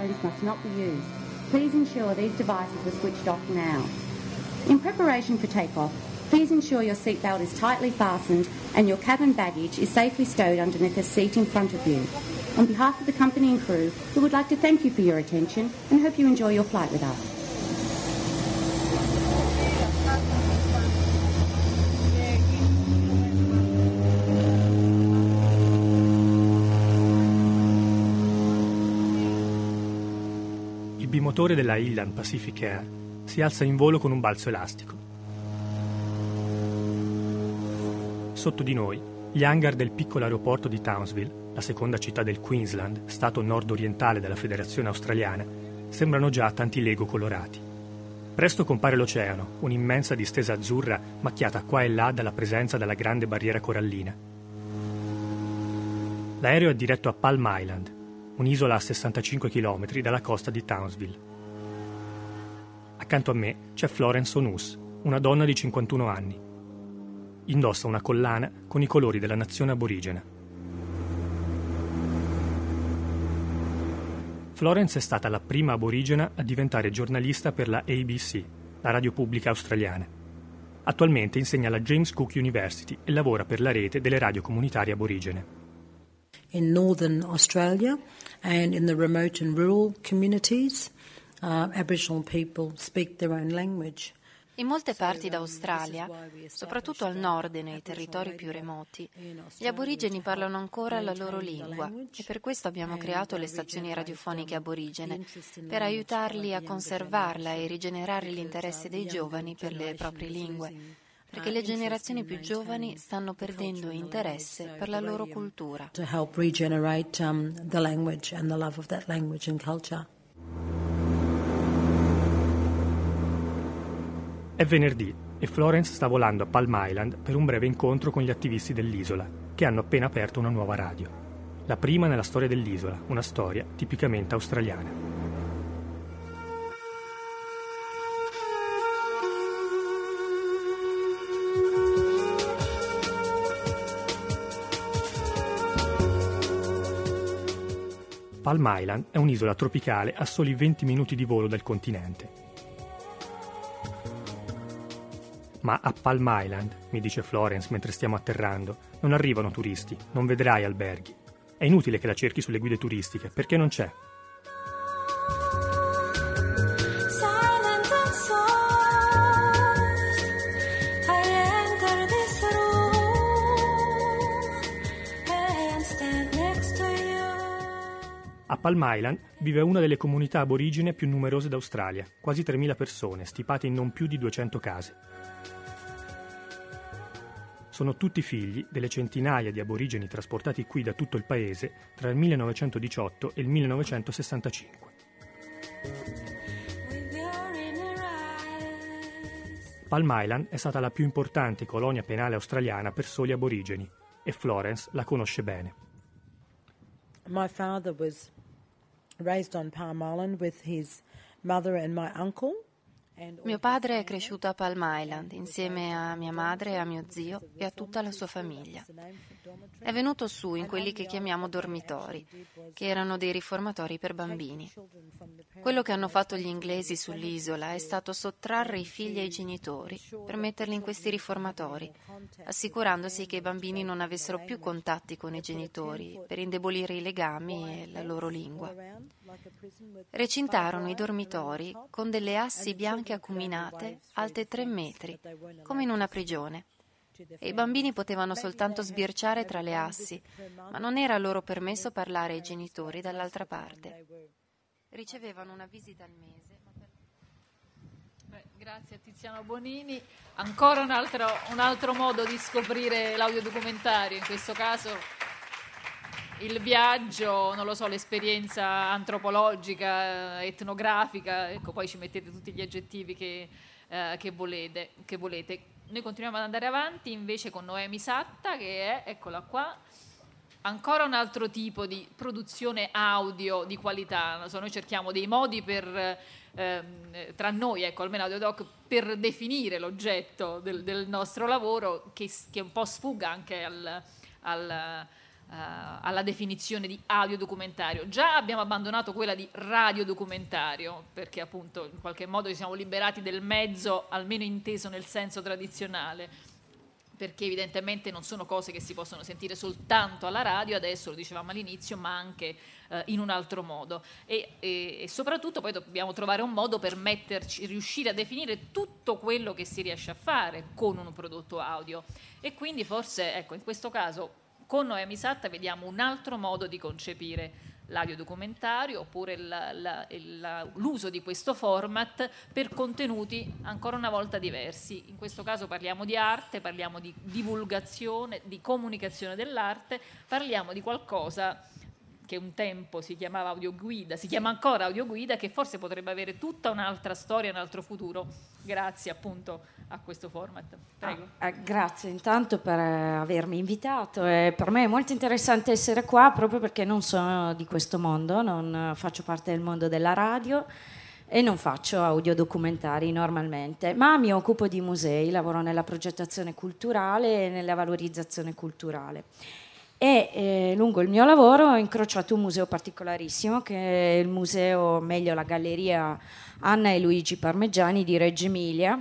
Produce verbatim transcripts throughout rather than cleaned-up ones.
phones must not be used. Please ensure these devices are switched off now. In preparation for takeoff, please ensure your seatbelt is tightly fastened and your cabin baggage is safely stowed underneath the seat in front of you. On behalf of the company and crew, we would like to thank you for your attention and hope you enjoy your flight with us. Il bimotore della Inland Pacific Air si alza in volo con un balzo elastico. Sotto di noi, gli hangar del piccolo aeroporto di Townsville, la seconda città del Queensland, stato nord-orientale della Federazione Australiana, sembrano già tanti Lego colorati. Presto compare l'oceano, un'immensa distesa azzurra macchiata qua e là dalla presenza della grande barriera corallina. L'aereo è diretto a Palm Island, un'isola a sessantacinque chilometri dalla costa di Townsville. Accanto a me c'è Florence O'Nus, una donna di cinquantuno anni. Indossa una collana con i colori della nazione aborigena. Florence è stata la prima aborigena a diventare giornalista per la A B C, la radio pubblica australiana. Attualmente insegna alla James Cook University e lavora per la rete delle radio comunitarie aborigene. In northern Australia and in the remote and rural communities, uh, Aboriginal people speak their own language. In molte parti d'Australia, soprattutto al nord e nei territori più remoti, gli aborigeni parlano ancora la loro lingua e per questo abbiamo creato le stazioni radiofoniche aborigene, per aiutarli a conservarla e rigenerare l'interesse dei giovani per le proprie lingue, perché le generazioni più giovani stanno perdendo interesse per la loro cultura. To help regenerate um, the language and the love of that language and culture. È venerdì e Florence sta volando a Palm Island per un breve incontro con gli attivisti dell'isola, che hanno appena aperto una nuova radio. La prima nella storia dell'isola, una storia tipicamente australiana. Palm Island è un'isola tropicale a soli venti minuti di volo dal continente. Ma a Palm Island, mi dice Florence mentre stiamo atterrando, non arrivano turisti, non vedrai alberghi. È inutile che la cerchi sulle guide turistiche, perché non c'è. A Palm Island vive una delle comunità aborigene più numerose d'Australia, quasi tremila persone, stipate in non più di duecento case. Sono tutti figli delle centinaia di aborigeni trasportati qui da tutto il paese tra il millenovecentodiciotto e il millenovecentosessantacinque. Palm Island è stata la più importante colonia penale australiana per soli aborigeni e Florence la conosce bene. My father was raised on Palm Island with his mother and my uncle. Mio padre è cresciuto a Palm Island insieme a mia madre, a mio zio e a tutta la sua famiglia. È venuto su in quelli che chiamiamo dormitori, che erano dei riformatori per bambini. Quello che hanno fatto gli inglesi sull'isola è stato sottrarre i figli ai genitori per metterli in questi riformatori, assicurandosi che i bambini non avessero più contatti con i genitori per indebolire i legami e la loro lingua. Recintarono i dormitori con delle assi bianche acuminate alte tre metri, come in una prigione. E i bambini potevano soltanto sbirciare tra le assi, ma non era loro permesso parlare ai genitori dall'altra parte. Ricevevano una visita al mese. Beh, grazie a Tiziano Bonini. Ancora un altro, un altro modo di scoprire l'audiodocumentario, in questo caso il viaggio, non lo so, l'esperienza antropologica, etnografica, ecco, poi ci mettete tutti gli aggettivi che, eh, che volete, che volete. Noi continuiamo ad andare avanti invece con Noemi Satta, che è, eccola qua, ancora un altro tipo di produzione audio di qualità. Non so, noi cerchiamo dei modi per, ehm, tra noi, ecco, almeno AudioDoc, per definire l'oggetto del, del nostro lavoro che, che un po' sfugga anche al, al alla definizione di audiodocumentario. Già abbiamo abbandonato quella di radiodocumentario, perché appunto in qualche modo ci siamo liberati del mezzo, almeno inteso nel senso tradizionale, perché evidentemente non sono cose che si possono sentire soltanto alla radio, adesso lo dicevamo all'inizio, ma anche eh, in un altro modo. E, e, e soprattutto poi dobbiamo trovare un modo per metterci, riuscire a definire tutto quello che si riesce a fare con un prodotto audio. E quindi forse, ecco, in questo caso con Noemi Satta vediamo un altro modo di concepire l'audiodocumentario, oppure la, la, la, l'uso di questo format per contenuti ancora una volta diversi. In questo caso parliamo di arte, parliamo di divulgazione, di comunicazione dell'arte, parliamo di qualcosa che un tempo si chiamava audioguida, si chiama ancora audioguida, che forse potrebbe avere tutta un'altra storia, un altro futuro, grazie appunto a questo format. Prego. Ah, eh, grazie intanto per eh, avermi invitato. E per me è molto interessante essere qua proprio perché non sono di questo mondo, non faccio parte del mondo della radio e non faccio audiodocumentari normalmente, ma mi occupo di musei, lavoro nella progettazione culturale e nella valorizzazione culturale. E eh, lungo il mio lavoro ho incrociato un museo particolarissimo, che è il museo, meglio la galleria Anna e Luigi Parmigiani di Reggio Emilia,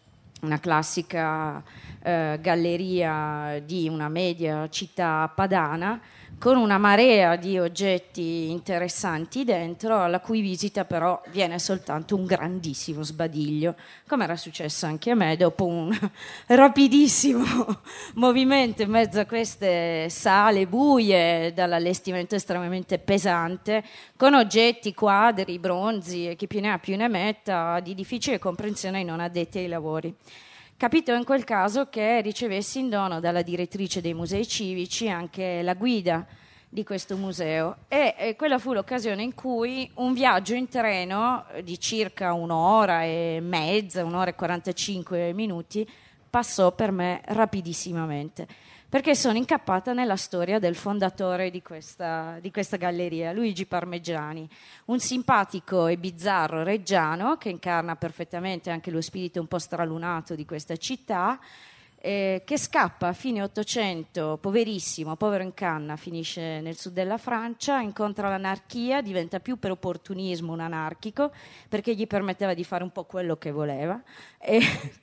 una classica eh, galleria di una media città padana, con una marea di oggetti interessanti dentro, alla cui visita però viene soltanto un grandissimo sbadiglio, come era successo anche a me dopo un rapidissimo movimento in mezzo a queste sale buie dall'allestimento estremamente pesante, con oggetti, quadri, bronzi e chi più ne ha più ne metta, di difficile comprensione ai non addetti ai lavori. Capitò in quel caso che ricevessi in dono dalla direttrice dei musei civici anche la guida di questo museo e, e quella fu l'occasione in cui un viaggio in treno di circa un'ora e mezza, un'ora e quarantacinque minuti passò per me rapidissimamente, perché sono incappata nella storia del fondatore di questa, di questa galleria, Luigi Parmigiani, un simpatico e bizzarro reggiano che incarna perfettamente anche lo spirito un po' stralunato di questa città, eh, che scappa a fine Ottocento, poverissimo, povero in canna, finisce nel sud della Francia, incontra l'anarchia, diventa più per opportunismo un anarchico, perché gli permetteva di fare un po' quello che voleva, e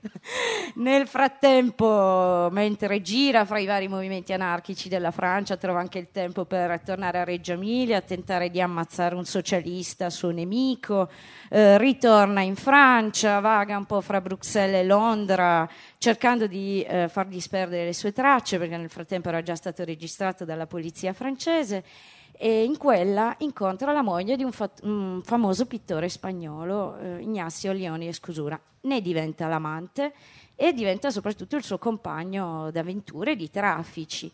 nel frattempo, mentre gira fra i vari movimenti anarchici della Francia, trova anche il tempo per tornare a Reggio Emilia, tentare di ammazzare un socialista, suo nemico, eh, ritorna in Francia, vaga un po' fra Bruxelles e Londra, cercando di eh, far disperdere le sue tracce, perché nel frattempo era già stato registrato dalla polizia francese, e in quella incontra la moglie di un, fa- un famoso pittore spagnolo, eh, Ignacio Leoni Escusura. Ne diventa l'amante e diventa soprattutto il suo compagno d'avventure, di traffici.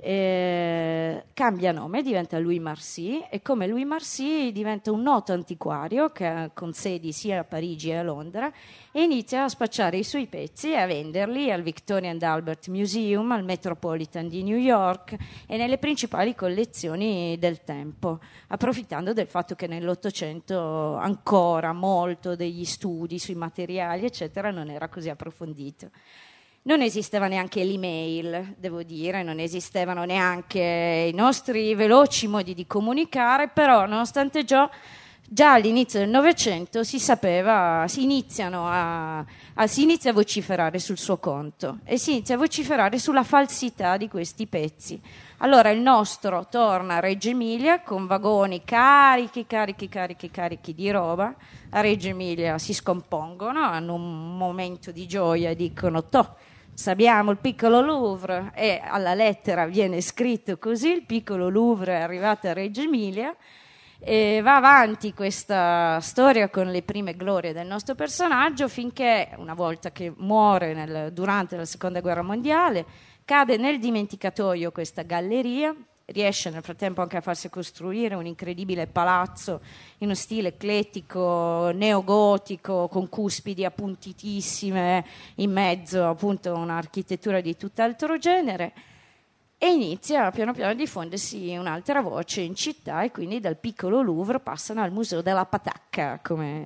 Eh, cambia nome, diventa Louis Marcy, e come Louis Marcy diventa un noto antiquario che con sedi sia a Parigi e a Londra, e inizia a spacciare i suoi pezzi e a venderli al Victoria and Albert Museum, al Metropolitan di New York e nelle principali collezioni del tempo, approfittando del fatto che nell'Ottocento ancora molto degli studi sui materiali eccetera non era così approfondito. Non esisteva neanche l'email, devo dire, non esistevano neanche i nostri veloci modi di comunicare, però nonostante ciò già all'inizio del Novecento si sapeva, si iniziano a, a si inizia a vociferare sul suo conto e si inizia a vociferare sulla falsità di questi pezzi. Allora il nostro torna a Reggio Emilia con vagoni carichi, carichi, carichi, carichi di roba. A Reggio Emilia si scompongono, hanno un momento di gioia e dicono toh, sappiamo il piccolo Louvre, e alla lettera viene scritto così: il piccolo Louvre è arrivato a Reggio Emilia. E va avanti questa storia con le prime glorie del nostro personaggio, finché una volta che muore nel, durante la seconda guerra mondiale, cade nel dimenticatoio questa galleria, riesce nel frattempo anche a farsi costruire un incredibile palazzo in uno stile eclettico, neogotico, con cuspidi appuntitissime, in mezzo appunto un'architettura di tutt'altro genere. E inizia piano piano a diffondersi un'altra voce in città, e quindi dal piccolo Louvre passano al Museo della Patacca, come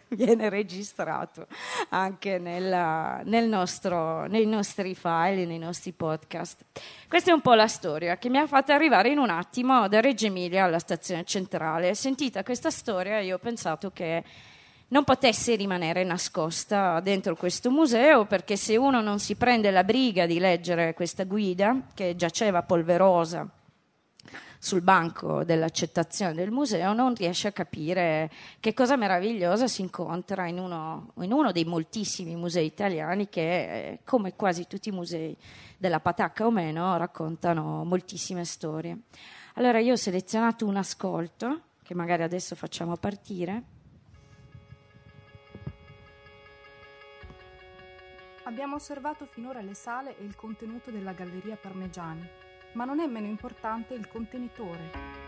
viene registrato anche nella, nel nostro, nei nostri file, nei nostri podcast. Questa è un po' la storia che mi ha fatto arrivare in un attimo da Reggio Emilia alla stazione centrale. Sentita questa storia, io ho pensato che non potesse rimanere nascosta dentro questo museo, perché se uno non si prende la briga di leggere questa guida, che giaceva polverosa sul banco dell'accettazione del museo, non riesce a capire che cosa meravigliosa si incontra in uno, in uno dei moltissimi musei italiani che, come quasi tutti i musei della patacca o meno, raccontano moltissime storie. Allora io ho selezionato un ascolto, che magari adesso facciamo partire. Abbiamo osservato finora le sale e il contenuto della Galleria Parmigiani, ma non è meno importante il contenitore.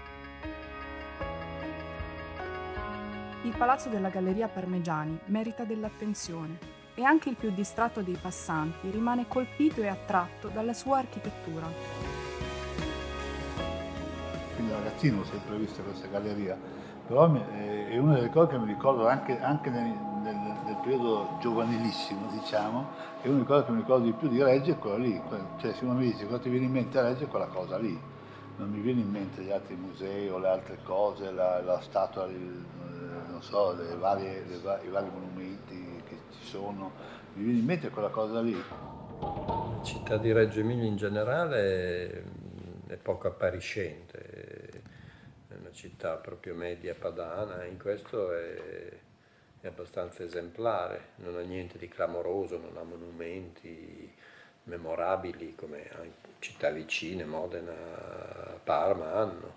Il palazzo della Galleria Parmigiani merita dell'attenzione e anche il più distratto dei passanti rimane colpito e attratto dalla sua architettura. Quindi da ragazzino ho sempre visto questa galleria, però è una delle cose che mi ricordo anche, anche nel, nel, nel periodo giovanilissimo, diciamo, e una delle cose che mi ricordo di più di Reggio è quella lì, cioè se uno mi dice cosa ti viene in mente a Reggio è quella cosa lì, non mi viene in mente gli altri musei o le altre cose, la, la statua, il, non so, le varie, le, i vari monumenti che ci sono, mi viene in mente quella cosa lì. La città di Reggio Emilia in generale è poco appariscente, è una città proprio media padana, in questo è, è abbastanza esemplare, non ha niente di clamoroso, non ha monumenti memorabili come città vicine, Modena, Parma hanno.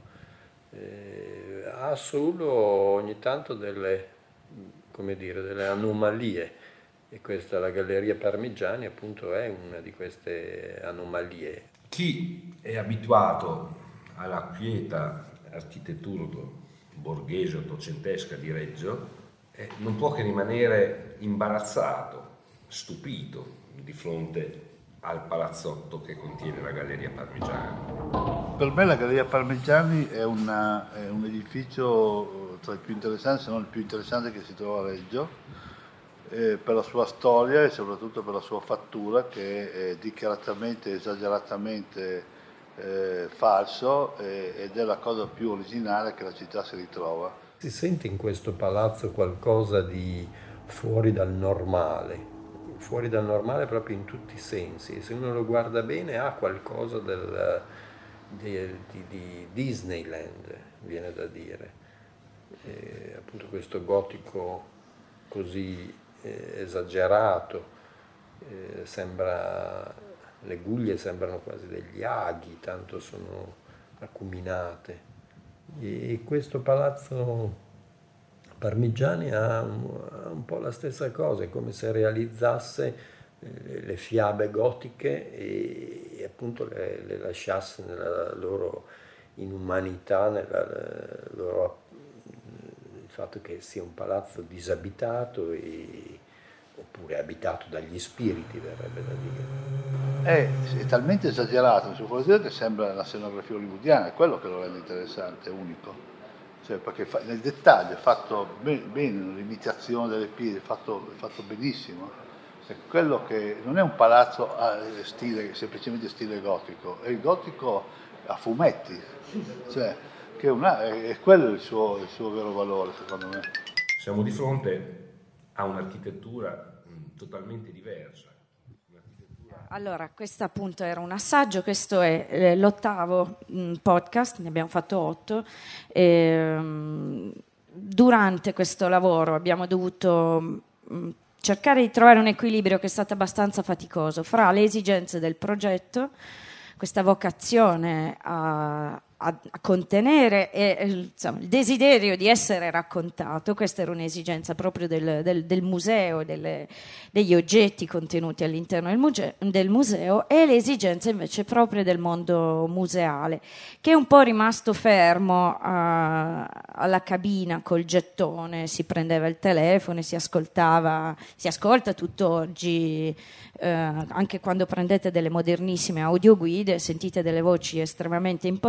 Eh, ha solo ogni tanto delle, come dire, delle anomalie, e questa, la Galleria Parmigiani, appunto è una di queste anomalie. Chi è abituato alla quieta architettura borghese ottocentesca di Reggio eh, non può che rimanere imbarazzato, stupito di fronte al palazzotto che contiene la Galleria Parmigiani. Per me la Galleria Parmigiani è, una, è un edificio tra i più interessanti, se non il più interessante che si trova a Reggio, eh, per la sua storia e soprattutto per la sua fattura, che è dichiaratamente, esageratamente eh, falso, eh, ed è la cosa più originale che la città si ritrova. Si sente in questo palazzo qualcosa di fuori dal normale, fuori dal normale proprio in tutti i sensi, e se uno lo guarda bene ha qualcosa del, di, di, di Disneyland, viene da dire, e appunto questo gotico così eh, esagerato, eh, sembra, le guglie sembrano quasi degli aghi, tanto sono acuminate, e questo palazzo Parmigiani ha un, ha un po' la stessa cosa, è come se realizzasse le, le fiabe gotiche e, e appunto le, le lasciasse nella loro inumanità, nella loro, il fatto che sia un palazzo disabitato e, oppure abitato dagli spiriti, verrebbe da dire. È, è talmente esagerato il suo forestiero che sembra la scenografia hollywoodiana, è quello che lo rende interessante, unico. Cioè, perché fa, nel dettaglio è fatto bene, bene l'imitazione delle pile, è fatto, è fatto benissimo. È quello che non è un palazzo a stile, semplicemente stile gotico, è il gotico a fumetti, cioè, che è, una, è quello il suo, il suo vero valore, secondo me. Siamo di fronte a un'architettura totalmente diversa. Allora, questo appunto era un assaggio, questo è eh, l'ottavo mh, podcast, ne abbiamo fatto otto. E, mh, durante questo lavoro abbiamo dovuto mh, cercare di trovare un equilibrio che è stato abbastanza faticoso fra le esigenze del progetto, questa vocazione a, a, a contenere e insomma, il desiderio di essere raccontato. Questa era un'esigenza proprio del, del, del museo, delle, degli oggetti contenuti all'interno del, muge, del museo, e le esigenze invece proprio del mondo museale, che è un po' rimasto fermo uh, alla cabina col gettone, si prendeva il telefono e si ascoltava, si ascolta tutt'oggi. Eh, anche quando prendete delle modernissime audioguide sentite delle voci estremamente impostate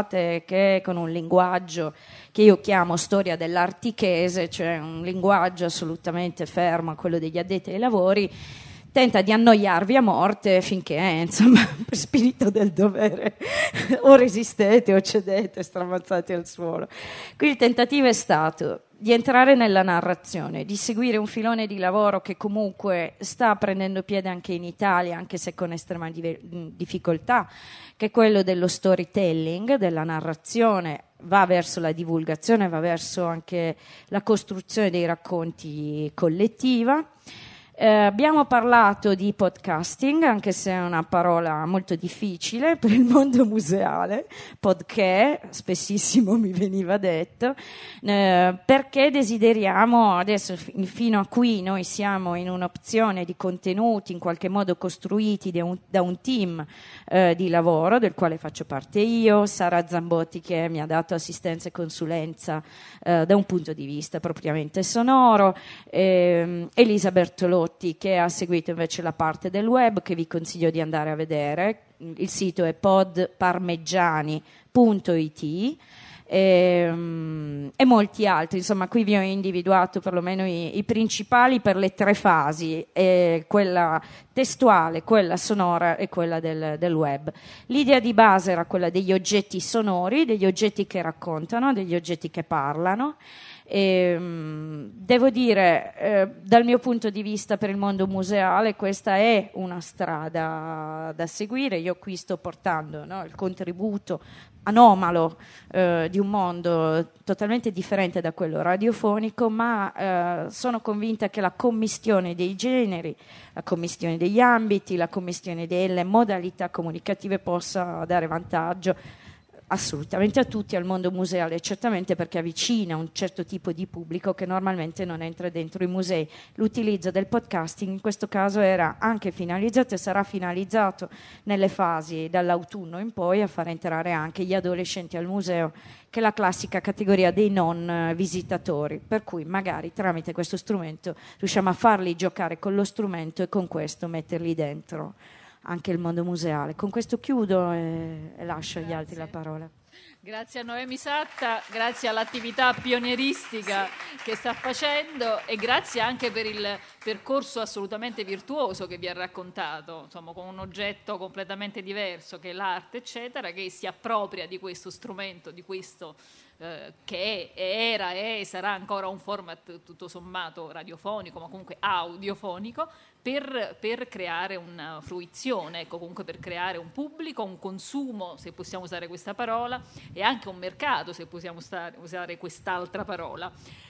pensate che con un linguaggio che io chiamo storia dell'artichese, cioè un linguaggio assolutamente fermo a quello degli addetti ai lavori, tenta di annoiarvi a morte finché, insomma, per spirito del dovere, o resistete o cedete, stramazzati al suolo. Qui il tentativo è stato di entrare nella narrazione, di seguire un filone di lavoro che comunque sta prendendo piede anche in Italia, anche se con estrema difficoltà, che è quello dello storytelling, della narrazione, va verso la divulgazione, va verso anche la costruzione dei racconti collettiva. Eh, abbiamo parlato di podcasting, anche se è una parola molto difficile per il mondo museale, podcast, spessissimo mi veniva detto, eh, perché desideriamo, adesso fino a qui noi siamo in un'opzione di contenuti in qualche modo costruiti da un, da un team eh, di lavoro, del quale faccio parte io, Sara Zambotti che mi ha dato assistenza e consulenza eh, da un punto di vista propriamente sonoro, eh, Elisa Bertolotti che ha seguito invece la parte del web, che vi consiglio di andare a vedere. Il sito è pod parmeggiani punto it e, e molti altri. Insomma, qui vi ho individuato perlomeno i, i principali per le tre fasi, eh, quella testuale, quella sonora e quella del, del web. L'idea di base era quella degli oggetti sonori, degli oggetti che raccontano, degli oggetti che parlano. E, devo dire, eh, dal mio punto di vista per il mondo museale questa è una strada da seguire. Io qui sto portando, no, il contributo anomalo eh, di un mondo totalmente differente da quello radiofonico, ma eh, sono convinta che la commistione dei generi, la commistione degli ambiti, la commistione delle modalità comunicative possa dare vantaggio assolutamente a tutti, al mondo museale certamente, perché avvicina un certo tipo di pubblico che normalmente non entra dentro i musei. L'utilizzo del podcasting in questo caso era anche finalizzato e sarà finalizzato nelle fasi dall'autunno in poi a far entrare anche gli adolescenti al museo, che è la classica categoria dei non visitatori, per cui magari tramite questo strumento riusciamo a farli giocare con lo strumento e con questo metterli dentro anche il mondo museale. Con questo chiudo e, e lascio agli altri la parola. Grazie a Noemi Satta, grazie all'attività pionieristica che sta facendo e grazie anche per il percorso assolutamente virtuoso che vi ha raccontato, insomma, con un oggetto completamente diverso che è l'arte, eccetera, che si appropria di questo strumento, di questo eh, che è, era e sarà ancora un format tutto sommato radiofonico, ma comunque audiofonico, Per, per creare una fruizione, ecco, comunque per creare un pubblico, un consumo, se possiamo usare questa parola, e anche un mercato, se possiamo stare, usare quest'altra parola.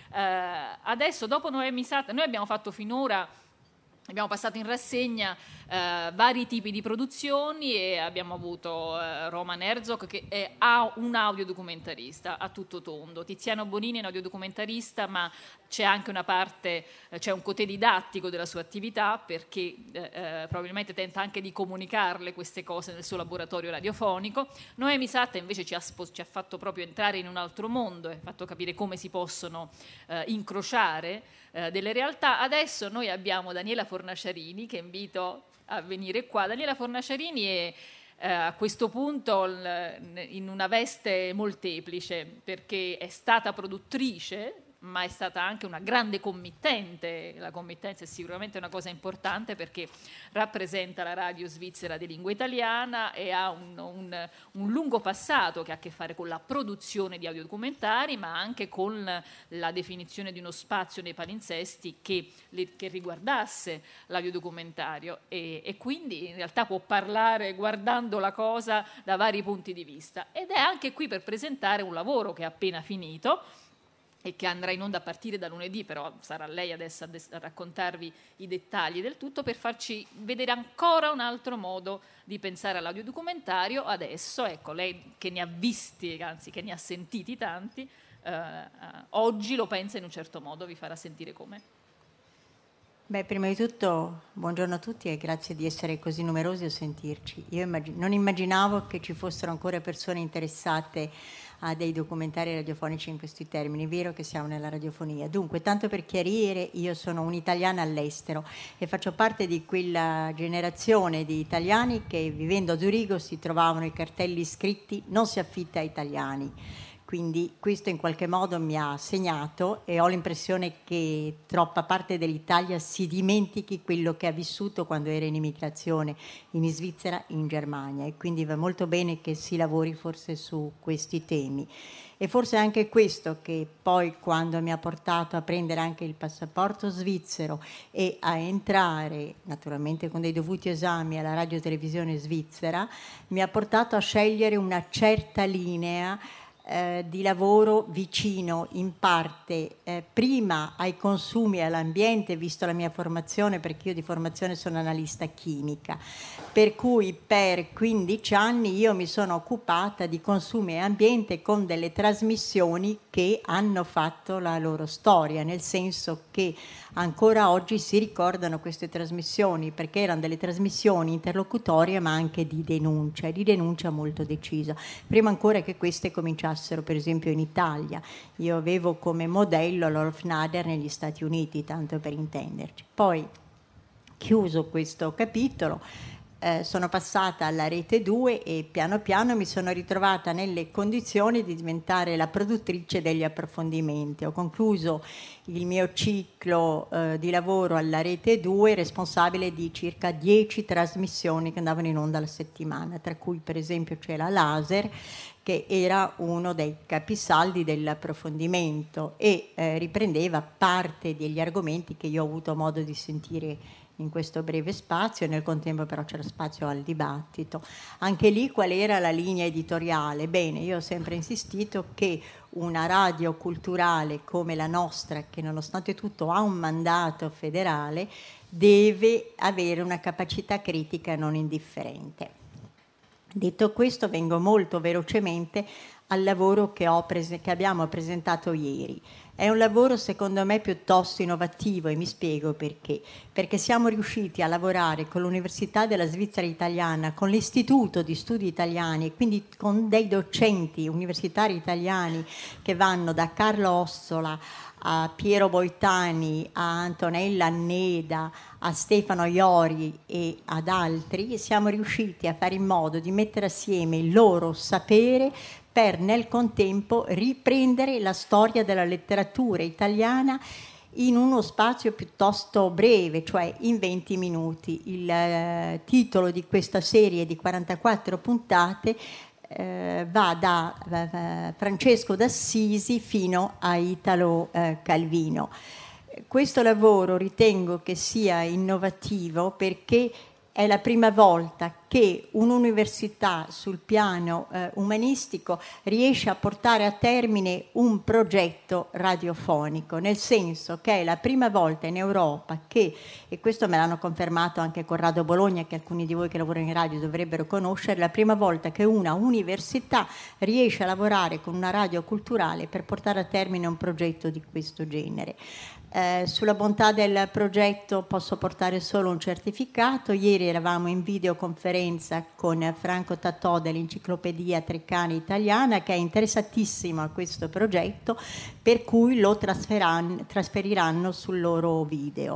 Eh, adesso, dopo Noemi Satta, noi abbiamo fatto finora, abbiamo passato in rassegna eh, vari tipi di produzioni e abbiamo avuto eh, Roman Herzog che è un audiodocumentarista a tutto tondo, Tiziano Bonini è un audiodocumentarista, ma c'è anche una parte, eh, c'è un cotè didattico della sua attività, perché eh, eh, probabilmente tenta anche di comunicarle queste cose nel suo laboratorio radiofonico. Noemi Satta invece ci ha, ci ha fatto proprio entrare in un altro mondo e ha fatto capire come si possono eh, incrociare eh, delle realtà. Adesso noi abbiamo Daniela Fornaciarini, che invito a venire qua. Daniela Fornaciarini è eh, a questo punto l, in una veste molteplice, perché è stata produttrice, ma è stata anche una grande committente. La committenza è sicuramente una cosa importante perché rappresenta la radio svizzera di lingua italiana e ha un, un, un lungo passato che ha a che fare con la produzione di audiodocumentari, ma anche con la definizione di uno spazio nei palinsesti che, che riguardasse l'audiodocumentario e, e quindi in realtà può parlare guardando la cosa da vari punti di vista, ed è anche qui per presentare un lavoro che è appena finito e che andrà in onda a partire da lunedì, però sarà lei adesso a raccontarvi i dettagli del tutto, per farci vedere ancora un altro modo di pensare all'audiodocumentario. Adesso, ecco, lei che ne ha visti, anzi che ne ha sentiti tanti, eh, eh, oggi lo pensa in un certo modo, vi farà sentire come. Beh, prima di tutto buongiorno a tutti e grazie di essere così numerosi a sentirci. Io immag- non immaginavo che ci fossero ancora persone interessate a dei documentari radiofonici in questi termini. È vero che siamo nella radiofonia. Dunque, tanto per chiarire, io sono un'italiana all'estero e faccio parte di quella generazione di italiani che, vivendo a Zurigo, si trovavano i cartelli scritti "non si affitta a italiani". Quindi questo in qualche modo mi ha segnato e ho l'impressione che troppa parte dell'Italia si dimentichi quello che ha vissuto quando era in immigrazione in Svizzera, in Germania, e quindi va molto bene che si lavori forse su questi temi. E forse anche questo che poi, quando mi ha portato a prendere anche il passaporto svizzero e a entrare, naturalmente con dei dovuti esami, alla radio televisione svizzera, mi ha portato a scegliere una certa linea Eh, di lavoro vicino in parte eh, prima ai consumi e all'ambiente, visto la mia formazione, perché io di formazione sono analista chimica, per cui per quindici anni io mi sono occupata di consumi e ambiente con delle trasmissioni che hanno fatto la loro storia, nel senso che ancora oggi si ricordano queste trasmissioni, perché erano delle trasmissioni interlocutorie ma anche di denuncia, e di denuncia molto decisa, prima ancora che queste cominciassero per esempio in Italia. Io avevo come modello l'Olf Nader negli Stati Uniti, tanto per intenderci. Poi, chiuso questo capitolo, Eh, sono passata alla Rete due e piano piano mi sono ritrovata nelle condizioni di diventare la produttrice degli approfondimenti. Ho concluso il mio ciclo eh, di lavoro alla Rete due, responsabile di circa dieci trasmissioni che andavano in onda alla settimana, tra cui per esempio c'è la Laser, che era uno dei capisaldi dell'approfondimento e eh, riprendeva parte degli argomenti che io ho avuto modo di sentire in questo breve spazio, e nel contempo però c'era spazio al dibattito. Anche lì qual era la linea editoriale? Bene, io ho sempre insistito che una radio culturale come la nostra, che nonostante tutto ha un mandato federale, deve avere una capacità critica non indifferente. Detto questo, vengo molto velocemente al lavoro che, ho prese- che abbiamo presentato ieri. È un lavoro secondo me piuttosto innovativo, e mi spiego perché. Perché siamo riusciti a lavorare con l'Università della Svizzera Italiana, con l'Istituto di Studi Italiani, e quindi con dei docenti universitari italiani che vanno da Carlo Ossola a Piero Boitani, a Antonella Anneda, a Stefano Iori e ad altri. Siamo riusciti a fare in modo di mettere assieme il loro sapere per nel contempo riprendere la storia della letteratura italiana in uno spazio piuttosto breve, cioè in venti minuti. Il eh, titolo di questa serie di quarantaquattro puntate eh, va da eh, Francesco d'Assisi fino a Italo eh, Calvino. Questo lavoro ritengo che sia innovativo perché è la prima volta che un'università sul piano eh, umanistico riesce a portare a termine un progetto radiofonico, nel senso che è la prima volta in Europa che, e questo me l'hanno confermato anche Corrado Bologna, che alcuni di voi che lavorano in radio dovrebbero conoscere, la prima volta che una università riesce a lavorare con una radio culturale per portare a termine un progetto di questo genere. Eh, sulla bontà del progetto posso portare solo un certificato. Ieri eravamo in videoconferenza con Franco Tatò dell'Enciclopedia Treccani Italiana, che è interessatissimo a questo progetto, per cui lo trasferiranno sul loro video.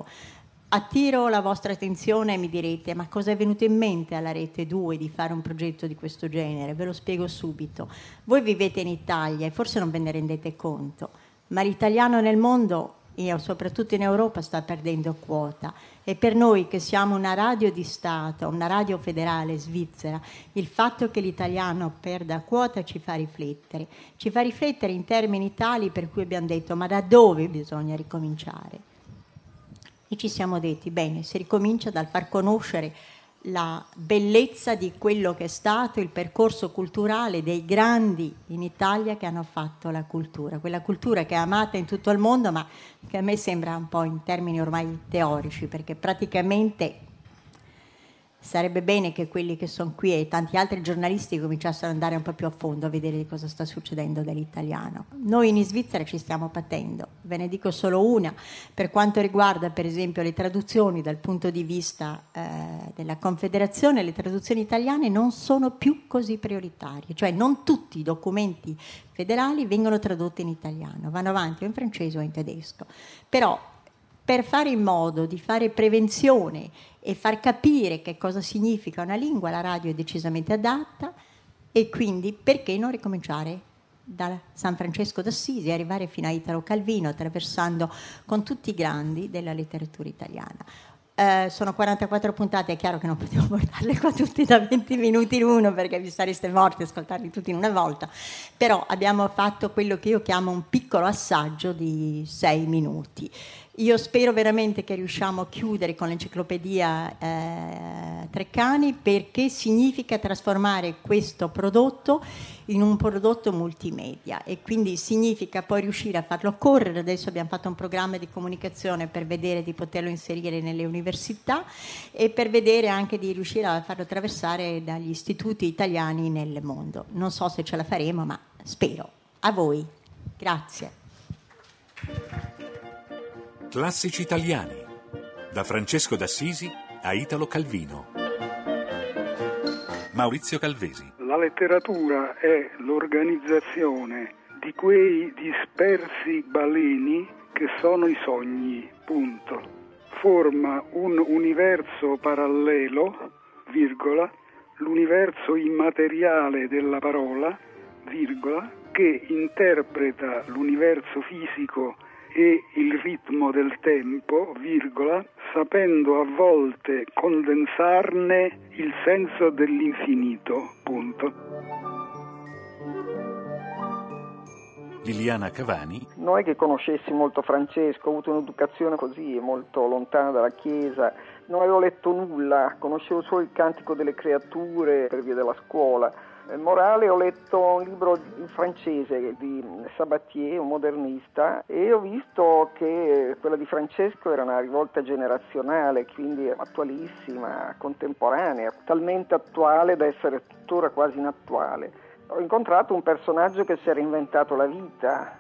Attiro la vostra attenzione e mi direte: ma cosa è venuto in mente alla Rete due di fare un progetto di questo genere? Ve lo spiego subito. Voi vivete in Italia e forse non ve ne rendete conto, ma l'italiano nel mondo e soprattutto in Europa sta perdendo quota, e per noi che siamo una radio di Stato, una radio federale svizzera, il fatto che l'italiano perda quota ci fa riflettere, ci fa riflettere in termini tali per cui abbiamo detto: ma da dove bisogna ricominciare? E ci siamo detti: bene, si ricomincia dal far conoscere la bellezza di quello che è stato il percorso culturale dei grandi in Italia che hanno fatto la cultura, quella cultura che è amata in tutto il mondo, ma che a me sembra un po' in termini ormai teorici, perché praticamente sarebbe bene che quelli che sono qui e tanti altri giornalisti cominciassero ad andare un po' più a fondo a vedere di cosa sta succedendo dell'italiano. Noi in Svizzera ci stiamo patendo, ve ne dico solo una, per quanto riguarda per esempio le traduzioni dal punto di vista eh, della Confederazione, le traduzioni italiane non sono più così prioritarie, cioè non tutti i documenti federali vengono tradotti in italiano, vanno avanti o in francese o in tedesco, però per fare in modo di fare prevenzione e far capire che cosa significa una lingua, la radio è decisamente adatta, e quindi perché non ricominciare da San Francesco d'Assisi e arrivare fino a Italo Calvino, attraversando con tutti i grandi della letteratura italiana. Eh, sono quarantaquattro puntate, è chiaro che non potevo portarle qua tutti da venti minuti l'uno perché vi sareste morti a ascoltarli tutti in una volta, però abbiamo fatto quello che io chiamo un piccolo assaggio di sei minuti. Io spero veramente che riusciamo a chiudere con l'enciclopedia eh, Treccani, perché significa trasformare questo prodotto in un prodotto multimedia e quindi significa poi riuscire a farlo correre. Adesso abbiamo fatto un programma di comunicazione per vedere di poterlo inserire nelle università e per vedere anche di riuscire a farlo attraversare dagli istituti italiani nel mondo. Non so se ce la faremo, ma spero. A voi. Grazie. Classici italiani, da Francesco d'Assisi a Italo Calvino. Maurizio Calvesi. La letteratura è l'organizzazione di quei dispersi baleni che sono i sogni, punto. Forma un universo parallelo, virgola, l'universo immateriale della parola, virgola, che interpreta l'universo fisico e il ritmo del tempo, virgola, sapendo a volte condensarne il senso dell'infinito, punto. Liliana Cavani. Noi che conoscessi molto Francesco, ho avuto un'educazione così molto lontana dalla Chiesa, non avevo letto nulla, conoscevo solo il Cantico delle Creature per via della scuola. Morale, ho letto un libro in francese di Sabatier, un modernista, e ho visto che quella di Francesco era una rivolta generazionale, quindi attualissima, contemporanea, talmente attuale da essere tuttora quasi inattuale. Ho incontrato un personaggio che si era inventato la vita.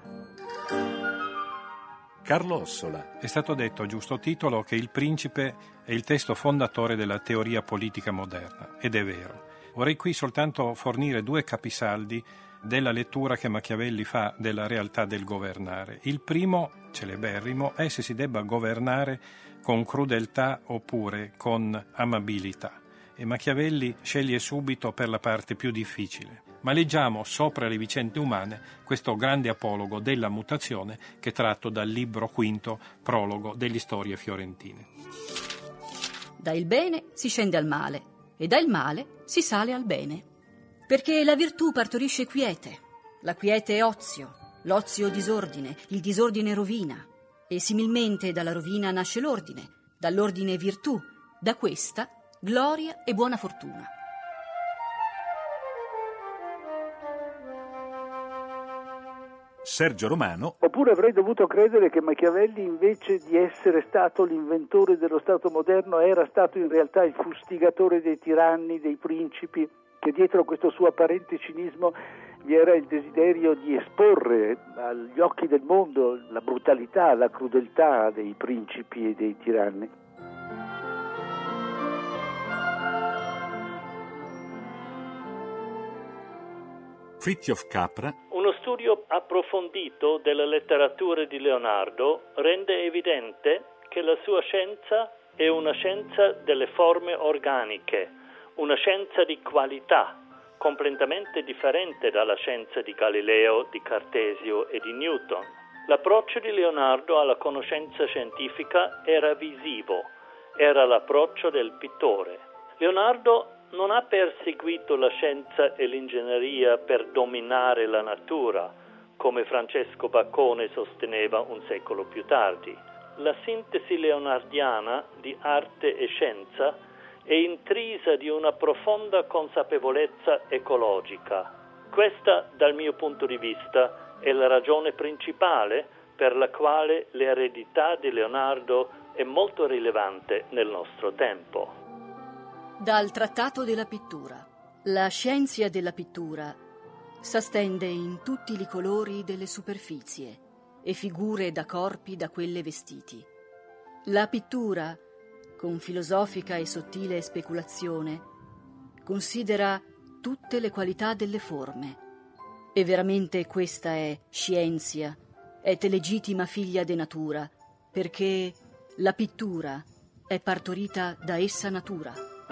Carlo Ossola. È stato detto a giusto titolo che Il Principe è il testo fondatore della teoria politica moderna, ed è vero. Vorrei qui soltanto fornire due capisaldi della lettura che Machiavelli fa della realtà del governare. Il primo, celeberrimo, è se si debba governare con crudeltà oppure con amabilità. E Machiavelli sceglie subito per la parte più difficile. Ma leggiamo Sopra le vicende umane questo grande apologo della mutazione che tratto dal libro quinto, prologo delle storie fiorentine. Dal bene si scende al male e dal male si sale al bene. Perché la virtù partorisce quiete, la quiete è ozio, l'ozio disordine, il disordine rovina, e similmente dalla rovina nasce l'ordine, dall'ordine virtù, da questa gloria e buona fortuna. Sergio Romano. Oppure avrei dovuto credere che Machiavelli, invece di essere stato l'inventore dello Stato moderno, era stato in realtà il fustigatore dei tiranni, dei principi, che dietro questo suo apparente cinismo vi era il desiderio di esporre agli occhi del mondo la brutalità, la crudeltà dei principi e dei tiranni. Fritjof Capra. Uno studio approfondito della letteratura di Leonardo rende evidente che la sua scienza è una scienza delle forme organiche, una scienza di qualità, completamente differente dalla scienza di Galileo, di Cartesio e di Newton. L'approccio di Leonardo alla conoscenza scientifica era visivo, era l'approccio del pittore. Leonardo non ha perseguito la scienza e l'ingegneria per dominare la natura, come Francesco Bacone sosteneva un secolo più tardi. La sintesi leonardiana di arte e scienza è intrisa di una profonda consapevolezza ecologica. Questa, dal mio punto di vista, è la ragione principale per la quale l'eredità di Leonardo è molto rilevante nel nostro tempo. Dal Trattato della pittura. La scienza della pittura s'astende in tutti i colori delle superficie e figure da corpi da quelle vestiti. La pittura, con filosofica e sottile speculazione, considera tutte le qualità delle forme. E veramente questa è scienza, è legittima figlia de natura, perché la pittura è partorita da essa natura.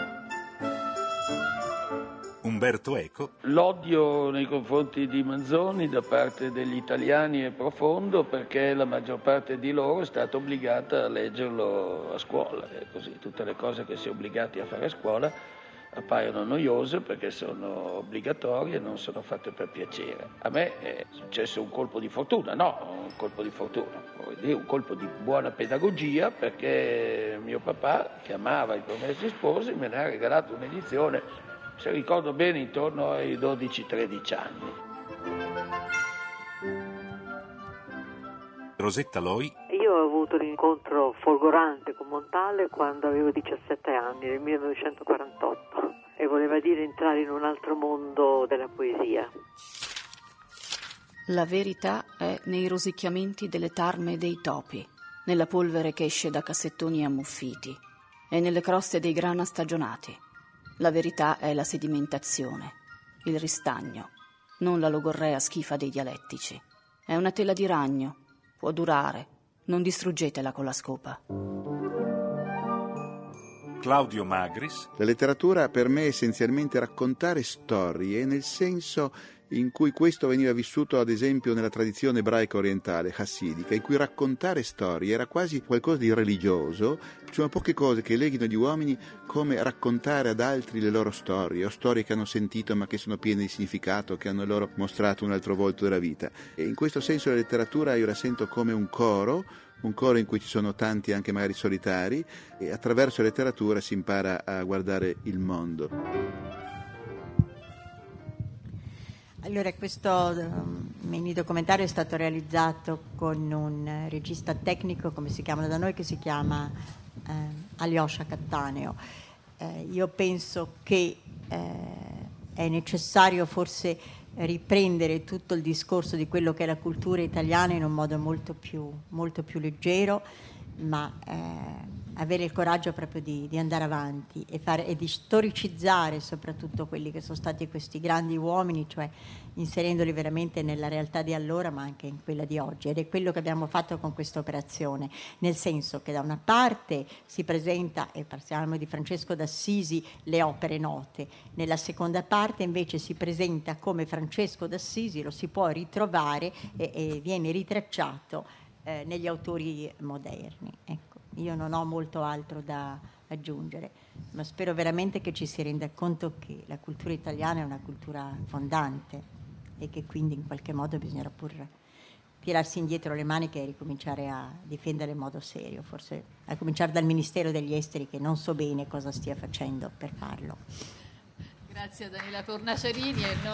Umberto Eco. L'odio nei confronti di Manzoni da parte degli italiani è profondo perché la maggior parte di loro è stata obbligata a leggerlo a scuola. E così tutte le cose che si è obbligati a fare a scuola appaiono noiose perché sono obbligatorie e non sono fatte per piacere. A me è successo un colpo di fortuna, no, un colpo di fortuna, vuol dire un colpo di buona pedagogia, perché mio papà, che amava I Promessi Sposi, me ne ha regalato un'edizione, se ricordo bene, intorno ai dodici tredici anni. Rosetta Loi. Io ho avuto un incontro folgorante con Montale quando avevo diciassette anni, nel millenovecentoquarantotto, e voleva dire entrare in un altro mondo della poesia. La verità è nei rosicchiamenti delle tarme e dei topi, nella polvere che esce da cassettoni ammuffiti e nelle croste dei grana stagionati. La verità è la sedimentazione, il ristagno, non la logorrea schifa dei dialettici. È una tela di ragno, può durare, non distruggetela con la scopa. Claudio Magris. La letteratura per me è essenzialmente raccontare storie, nel senso in cui questo veniva vissuto ad esempio nella tradizione ebraica orientale, hassidica, in cui raccontare storie era quasi qualcosa di religioso. Ci sono poche cose che leghino gli uomini come raccontare ad altri le loro storie, o storie che hanno sentito ma che sono piene di significato, che hanno loro mostrato un altro volto della vita. E in questo senso la letteratura io la sento come un coro, un coro in cui ci sono tanti anche magari solitari, e attraverso la letteratura si impara a guardare il mondo. Allora, questo mini documentario è stato realizzato con un regista tecnico, come si chiama da noi, che si chiama eh, Alyosha Cattaneo. Eh, io penso che eh, è necessario forse riprendere tutto il discorso di quello che è la cultura italiana in un modo molto più, molto più leggero, ma eh, avere il coraggio proprio di, di andare avanti e, fare, e di storicizzare soprattutto quelli che sono stati questi grandi uomini, cioè inserendoli veramente nella realtà di allora ma anche in quella di oggi, ed è quello che abbiamo fatto con questa operazione, nel senso che da una parte si presenta, e parliamo di Francesco d'Assisi, le opere note, nella seconda parte invece si presenta come Francesco d'Assisi lo si può ritrovare e, e viene ritracciato eh, negli autori moderni. Ecco. Io non ho molto altro da aggiungere, ma spero veramente che ci si renda conto che la cultura italiana è una cultura fondante e che quindi in qualche modo bisognerà pure tirarsi indietro le maniche e ricominciare a difendere in modo serio, forse a cominciare dal Ministero degli Esteri, che non so bene cosa stia facendo per farlo. Grazie a Daniela Tornaciarini e, no,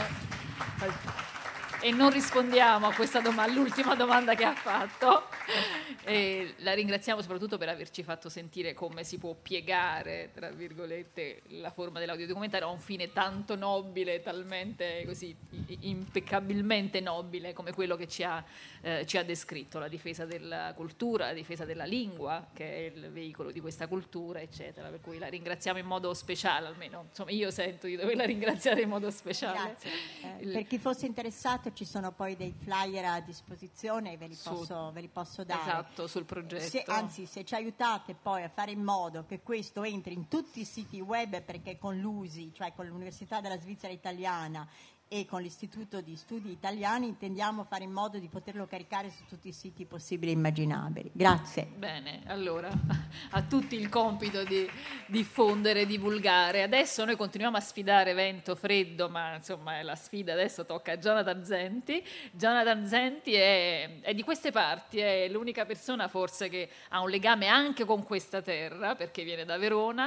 e non rispondiamo a questa domanda, all'ultima domanda che ha fatto. E la ringraziamo soprattutto per averci fatto sentire come si può piegare, tra virgolette, la forma dell'audiodocumentario a un fine tanto nobile, talmente così impeccabilmente nobile come quello che ci ha, eh, ci ha descritto, la difesa della cultura, la difesa della lingua, che è il veicolo di questa cultura, eccetera. Per cui la ringraziamo in modo speciale, almeno insomma io sento di doverla ringraziare in modo speciale. Grazie. Eh, il... Per chi fosse interessato ci sono poi dei flyer a disposizione, ve li posso, Su... ve li posso dare. Esatto, sul progetto. Se, anzi, se ci aiutate poi a fare in modo che questo entri in tutti i siti web, perché con l'U S I, cioè con l'Università della Svizzera Italiana e con l'Istituto di Studi Italiani, intendiamo fare in modo di poterlo caricare su tutti i siti possibili e immaginabili. Grazie. Bene, allora a tutti il compito di diffondere, divulgare. Adesso noi continuiamo a sfidare vento freddo, ma insomma la sfida adesso tocca a Jonathan Zenti. Jonathan Zenti è, è di queste parti, è l'unica persona forse che ha un legame anche con questa terra, perché viene da Verona.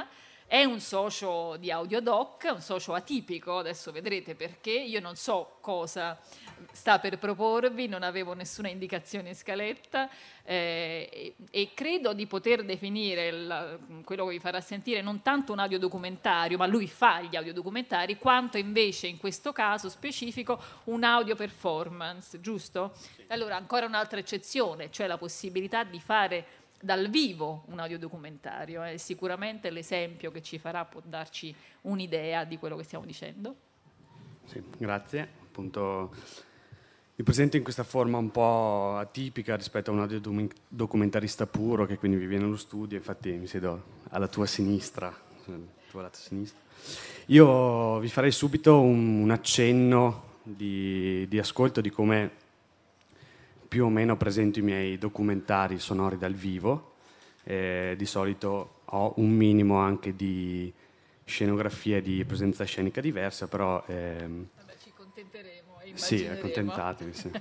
È un socio di Audiodoc, un socio atipico, adesso vedrete perché. Io non so cosa sta per proporvi, non avevo nessuna indicazione in scaletta eh, e, e credo di poter definire il, quello che vi farà sentire non tanto un audiodocumentario, ma lui fa gli audiodocumentari, quanto invece in questo caso specifico un audio performance, giusto? Allora, ancora un'altra eccezione, cioè la possibilità di fare dal vivo un audiodocumentario. È sicuramente l'esempio che ci farà può darci un'idea di quello che stiamo dicendo. Sì, grazie. Appunto, mi presento in questa forma un po' atipica rispetto a un audiodocumentarista puro che quindi vi viene allo studio, infatti mi siedo alla tua sinistra, tua lato sinistra. Io vi farei subito un, un accenno di, di ascolto di come più o meno presento i miei documentari sonori dal vivo. Eh, di solito ho un minimo anche di scenografia e di presenza scenica diversa, però ehm, Vabbè, ci accontenteremo e sì, accontentatevi, sì.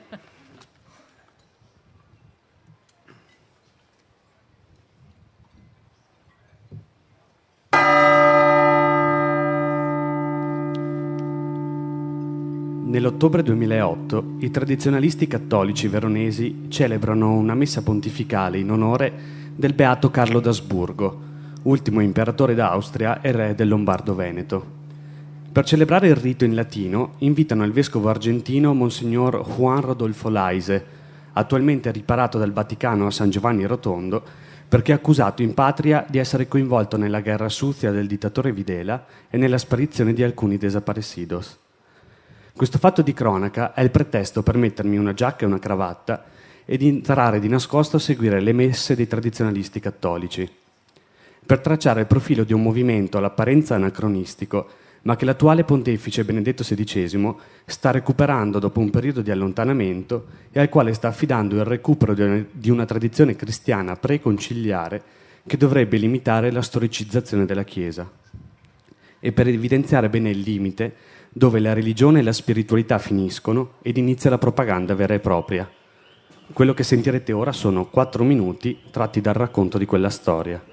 Nell'ottobre duemilaotto i tradizionalisti cattolici veronesi celebrano una messa pontificale in onore del beato Carlo d'Asburgo, ultimo imperatore d'Austria e re del Lombardo-Veneto. Per celebrare il rito in latino invitano il vescovo argentino Monsignor Juan Rodolfo Laise, attualmente riparato dal Vaticano a San Giovanni Rotondo perché è accusato in patria di essere coinvolto nella guerra sucia del dittatore Videla e nella sparizione di alcuni desaparecidos. Questo fatto di cronaca è il pretesto per mettermi una giacca e una cravatta e di entrare di nascosto a seguire le messe dei tradizionalisti cattolici, per tracciare il profilo di un movimento all'apparenza anacronistico, ma che l'attuale pontefice Benedetto sedicesimo sta recuperando dopo un periodo di allontanamento e al quale sta affidando il recupero di una, di una tradizione cristiana preconciliare che dovrebbe limitare la storicizzazione della Chiesa. E per evidenziare bene il limite dove la religione e la spiritualità finiscono ed inizia la propaganda vera e propria. Quello che sentirete ora sono quattro minuti tratti dal racconto di quella storia.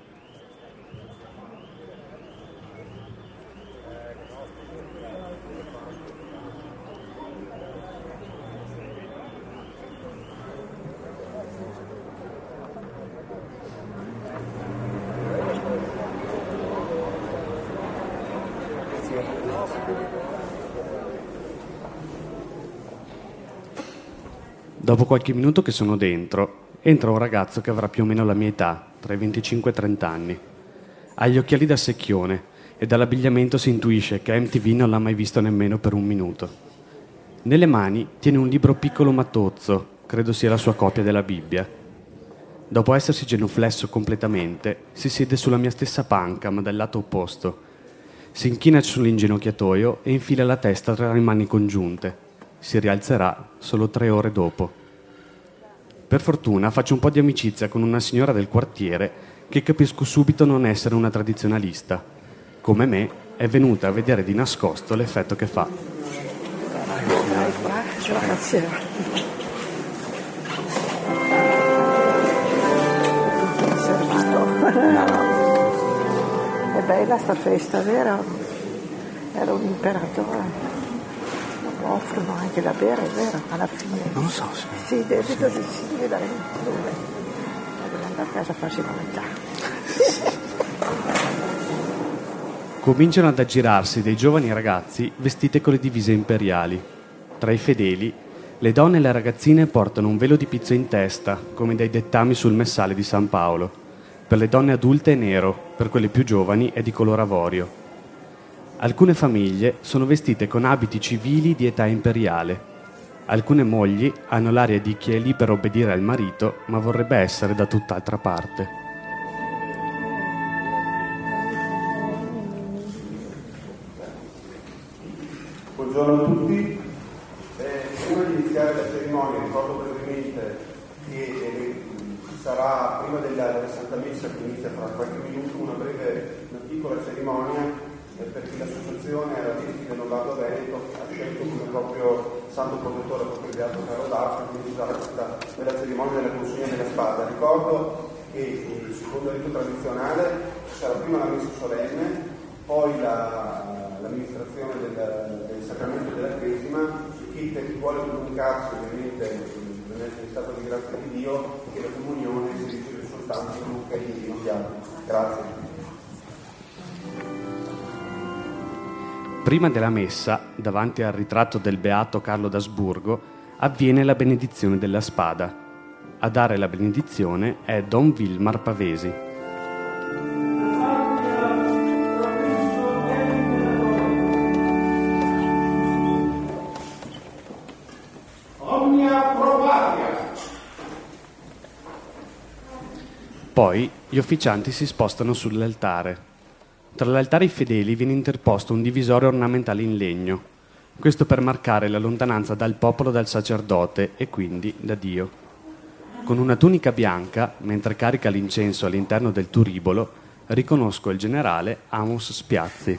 Dopo qualche minuto che sono dentro, entra un ragazzo che avrà più o meno la mia età, tra i venticinque e i trenta anni. Ha gli occhiali da secchione e dall'abbigliamento si intuisce che M T V non l'ha mai visto nemmeno per un minuto. Nelle mani tiene un libro piccolo ma tozzo, credo sia la sua copia della Bibbia. Dopo essersi genuflesso completamente, si siede sulla mia stessa panca, ma dal lato opposto. Si inchina sull'inginocchiatoio e infila la testa tra le mani congiunte. Si rialzerà solo tre ore dopo. Per fortuna faccio un po' di amicizia con una signora del quartiere che capisco subito non essere una tradizionalista. Come me, è venuta a vedere di nascosto l'effetto che fa. Grazie. È bella sta festa, vero? Era un imperatore. Offrono anche da bere, è vero, alla fine. Non lo so, sì. Sì, debito di sì, deve andare a casa a farsi la metà. Cominciano ad aggirarsi dei giovani ragazzi vestiti con le divise imperiali. Tra i fedeli, le donne e le ragazzine portano un velo di pizzo in testa, come dai dettami sul messale di San Paolo. Per le donne adulte è nero, per quelle più giovani è di color avorio. Alcune famiglie sono vestite con abiti civili di età imperiale. Alcune mogli hanno l'aria di chi è lì per obbedire al marito, ma vorrebbe essere da tutt'altra parte. Buongiorno a tutti. Eh, prima di iniziare la cerimonia ricordo brevemente che eh, sarà prima della, della Santa Messa, che inizia fra qualche minuto, una breve, una piccola cerimonia perché l'associazione Artisti del Lombardo-Veneto ha scelto come proprio santo protettore proprio il beato Carlo d'Austria, quindi si sarà questa bella cerimonia della consegna della spada. Ricordo che secondo il rito tradizionale ci sarà prima la messa solenne, poi la, l'amministrazione del, del sacramento della cresima. Chi, chi vuole comunicarsi ovviamente nel stato di grazia di Dio, che la comunione si riceve soltanto in Luca e in Dio. Grazie. Prima della messa, davanti al ritratto del beato Carlo d'Asburgo, avviene la benedizione della spada. A dare la benedizione è Don Vilmar Pavesi. Poi gli ufficianti si spostano sull'altare. Tra l'altare e i fedeli viene interposto un divisorio ornamentale in legno, questo per marcare la lontananza dal popolo dal sacerdote e quindi da Dio. Con una tunica bianca, mentre carica l'incenso all'interno del turibolo, riconosco il generale Amos Spiazzi.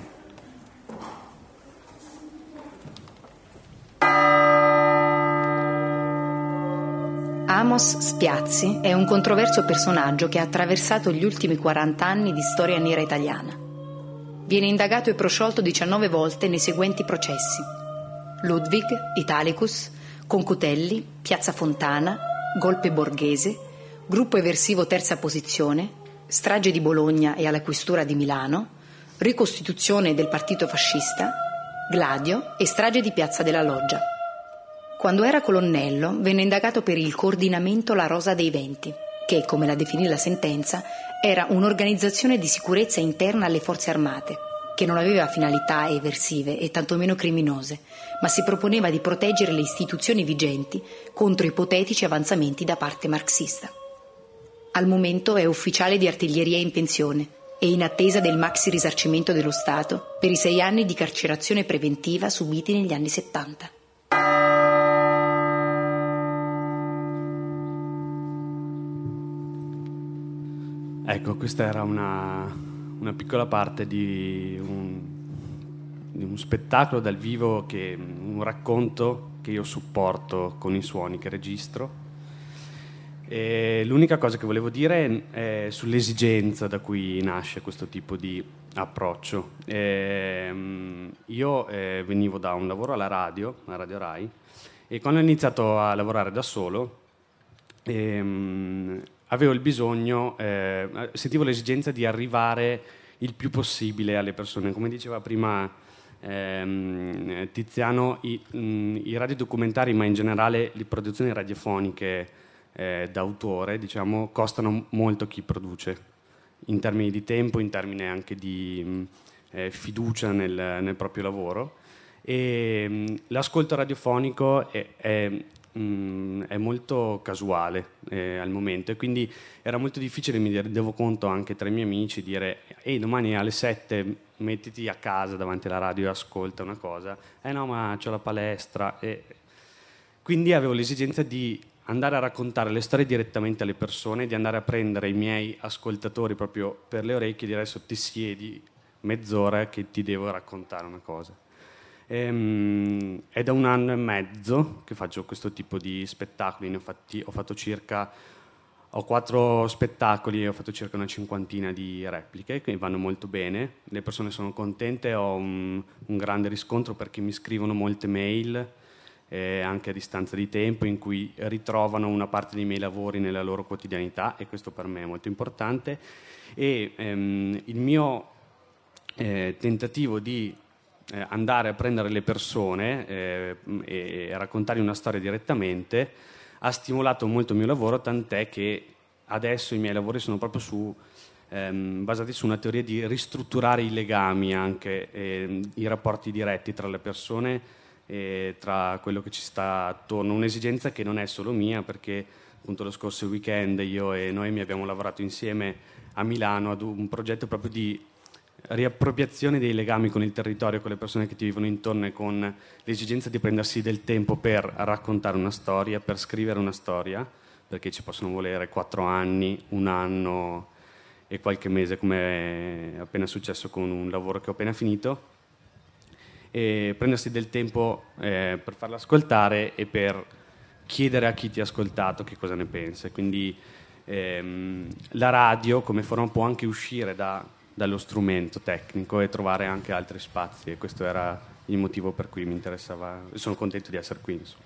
Amos Spiazzi è un controverso personaggio che ha attraversato gli ultimi quaranta anni di storia nera italiana. Viene indagato e prosciolto diciannove volte nei seguenti processi: Ludwig, Italicus, Concutelli, Piazza Fontana, Golpe Borghese, Gruppo Eversivo Terza Posizione, Strage di Bologna e alla Questura di Milano, Ricostituzione del Partito Fascista, Gladio e Strage di Piazza della Loggia. Quando era colonnello venne indagato per il coordinamento La Rosa dei Venti, che, come la definì la sentenza, era un'organizzazione di sicurezza interna alle forze armate, che non aveva finalità eversive e tantomeno criminose, ma si proponeva di proteggere le istituzioni vigenti contro ipotetici avanzamenti da parte marxista. Al momento è ufficiale di artiglieria in pensione e in attesa del maxi risarcimento dello Stato per i sei anni di carcerazione preventiva subiti negli anni settanta. Ecco, questa era una, una piccola parte di un, di un spettacolo dal vivo, che, un racconto che io supporto con i suoni che registro. E l'unica cosa che volevo dire è sull'esigenza da cui nasce questo tipo di approccio. E, io eh, venivo da un lavoro alla radio, alla Radio Rai, e quando ho iniziato a lavorare da solo ehm, avevo il bisogno, eh, sentivo l'esigenza di arrivare il più possibile alle persone. Come diceva prima ehm, Tiziano, i, mh, i radiodocumentari, ma in generale le produzioni radiofoniche eh, d'autore, diciamo, costano molto chi produce, in termini di tempo, in termini anche di mh, eh, fiducia nel, nel proprio lavoro. E mh, l'ascolto radiofonico è, è Mm, è molto casuale eh, al momento, e quindi era molto difficile, mi rendevo conto anche tra i miei amici, dire ehi, domani alle sette mettiti a casa davanti alla radio e ascolta una cosa. Eh no, ma c'ho la palestra. E quindi avevo l'esigenza di andare a raccontare le storie direttamente alle persone, di andare a prendere i miei ascoltatori proprio per le orecchie e dire adesso ti siedi mezz'ora che ti devo raccontare una cosa. Ehm, è da un anno e mezzo che faccio questo tipo di spettacoli. Ne ho, fatti, ho fatto circa ho quattro spettacoli e ho fatto circa una cinquantina di repliche che vanno molto bene, le persone sono contente, ho un, un grande riscontro perché mi scrivono molte mail eh, anche a distanza di tempo, in cui ritrovano una parte dei miei lavori nella loro quotidianità, e questo per me è molto importante. E ehm, il mio eh, tentativo di Eh, andare a prendere le persone eh, e, e raccontare una storia direttamente ha stimolato molto il mio lavoro, tant'è che adesso i miei lavori sono proprio su, ehm, basati su una teoria di ristrutturare i legami, anche eh, i rapporti diretti tra le persone e tra quello che ci sta attorno, un'esigenza che non è solo mia, perché appunto lo scorso weekend io e Noemi abbiamo lavorato insieme a Milano ad un progetto proprio di riappropriazione dei legami con il territorio, con le persone che ti vivono intorno, e con l'esigenza di prendersi del tempo per raccontare una storia, per scrivere una storia, perché ci possono volere quattro anni, un anno e qualche mese, come è appena successo con un lavoro che ho appena finito, e prendersi del tempo eh, per farla ascoltare e per chiedere a chi ti ha ascoltato che cosa ne pensa. Quindi ehm, la radio come forma può anche uscire da dallo strumento tecnico e trovare anche altri spazi, e questo era il motivo per cui mi interessava, e sono contento di essere qui, insomma.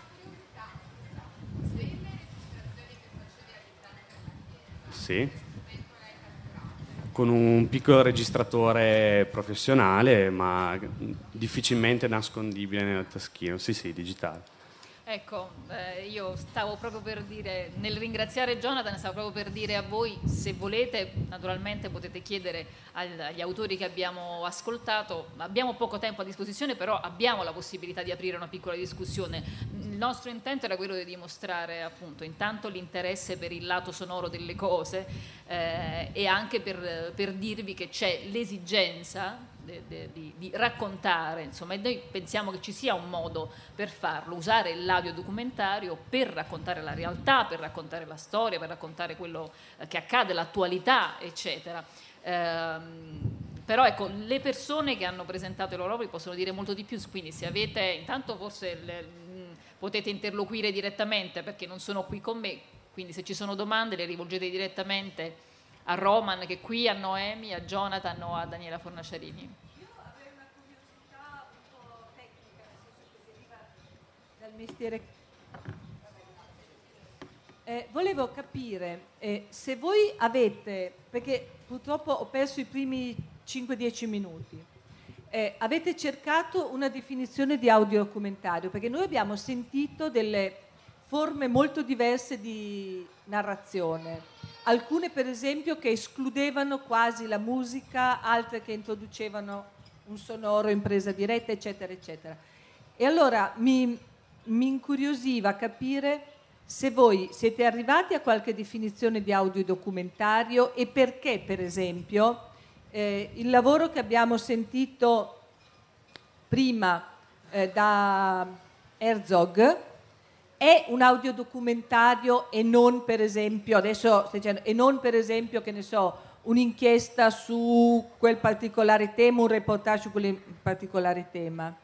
Sì, con un piccolo registratore professionale, ma difficilmente nascondibile nel taschino. Sì, sì, digitale. Ecco, eh, io stavo proprio per dire, nel ringraziare Jonathan, stavo proprio per dire a voi, se volete, naturalmente potete chiedere agli autori che abbiamo ascoltato. Abbiamo poco tempo a disposizione, però abbiamo la possibilità di aprire una piccola discussione. Il nostro intento era quello di dimostrare, appunto, intanto l'interesse per il lato sonoro delle cose eh, e anche per, per dirvi che c'è l'esigenza De, de, di, di raccontare, insomma, e noi pensiamo che ci sia un modo per farlo, usare l'audiodocumentario per raccontare la realtà, per raccontare la storia, per raccontare quello che accade, l'attualità, eccetera. Ehm, però ecco, le persone che hanno presentato i loro lavori possono dire molto di più, quindi se avete, intanto forse le, potete interloquire direttamente, perché non sono qui con me, quindi se ci sono domande le rivolgete direttamente a Roman, che è qui, a Noemi, a Jonathan o a Daniela Fornaciarini. Io avrei una curiosità un po' tecnica, nel senso che deriva dal mestiere. Eh, volevo capire eh, se voi avete, perché purtroppo ho perso i primi cinque dieci minuti, eh, avete cercato una definizione di audiodocumentario, perché noi abbiamo sentito delle forme molto diverse di narrazione. Alcune per esempio che escludevano quasi la musica, altre che introducevano un sonoro in presa diretta, eccetera, eccetera. E allora mi, mi incuriosiva capire se voi siete arrivati a qualche definizione di audiodocumentario e perché, per esempio, eh, il lavoro che abbiamo sentito prima eh, da Herzog è un audiodocumentario e non per esempio, adesso stai dicendo, e non per esempio, che ne so, un'inchiesta su quel particolare tema, un reportage su quel particolare tema.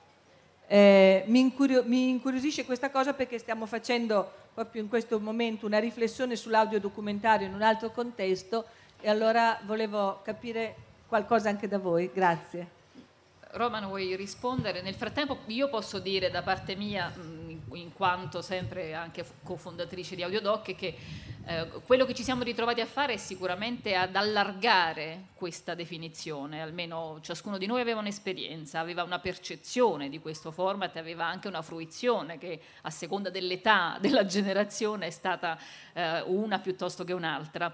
Eh, mi, incurio- mi incuriosisce questa cosa perché stiamo facendo proprio in questo momento una riflessione sull'audiodocumentario in un altro contesto e allora volevo capire qualcosa anche da voi. Grazie. Roman, vuoi rispondere? Nel frattempo io posso dire da parte mia, in quanto sempre anche cofondatrice di Audiodoc, che eh, quello che ci siamo ritrovati a fare è sicuramente ad allargare questa definizione, almeno ciascuno di noi aveva un'esperienza, aveva una percezione di questo format, aveva anche una fruizione che a seconda dell'età, della generazione è stata eh, una piuttosto che un'altra.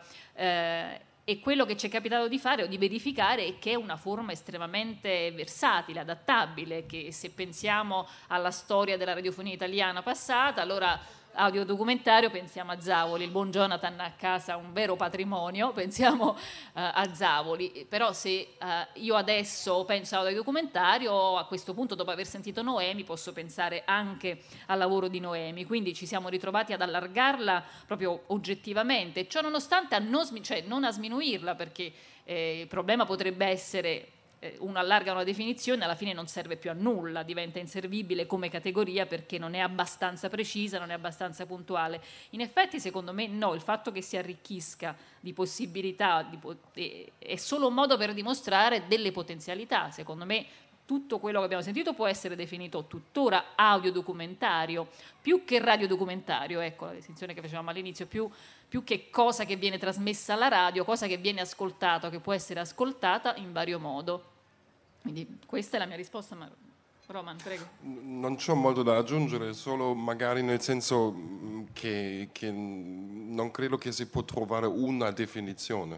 Eh, E quello che ci è capitato di fare o di verificare è che è una forma estremamente versatile, adattabile, che se pensiamo alla storia della radiofonia italiana passata, allora audiodocumentario, pensiamo a Zavoli, il buon Jonathan ha a casa un vero patrimonio, pensiamo uh, a Zavoli, però se uh, io adesso penso all'audiodocumentario, a questo punto dopo aver sentito Noemi posso pensare anche al lavoro di Noemi, quindi ci siamo ritrovati ad allargarla proprio oggettivamente, ciò nonostante a non, cioè, non a sminuirla, perché eh, il problema potrebbe essere uno allarga una definizione, alla fine non serve più a nulla, diventa inservibile come categoria perché non è abbastanza precisa, non è abbastanza puntuale. In effetti, secondo me, no, il fatto che si arricchisca di possibilità di po- è solo un modo per dimostrare delle potenzialità. Secondo me tutto quello che abbiamo sentito può essere definito tuttora audiodocumentario, più che radiodocumentario, ecco la distinzione che facevamo all'inizio, più, più che cosa che viene trasmessa alla radio, cosa che viene ascoltata, che può essere ascoltata in vario modo. Quindi questa è la mia risposta, ma Roman, prego. Non c'ho molto da aggiungere, solo magari nel senso che, che non credo che si può trovare una definizione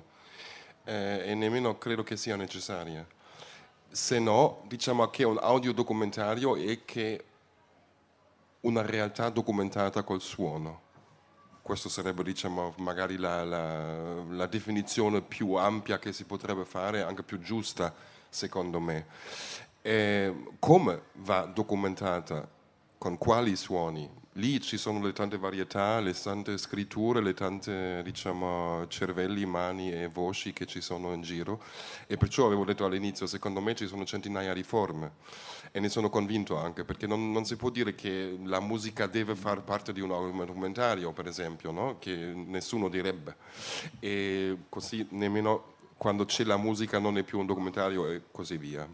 eh, e nemmeno credo che sia necessaria. Se no, diciamo che un audiodocumentario è che una realtà documentata col suono. Questo sarebbe, diciamo, magari la, la, la definizione più ampia che si potrebbe fare, anche più giusta, secondo me. E come va documentata? Con quali suoni? Lì ci sono le tante varietà, le tante scritture, le tante, diciamo, cervelli, mani e voci che ci sono in giro, e perciò avevo detto all'inizio, secondo me ci sono centinaia di forme, e ne sono convinto anche, perché non, non si può dire che la musica deve far parte di un documentario, per esempio, no? Che nessuno direbbe, e così nemmeno quando c'è la musica non è più un documentario e così via.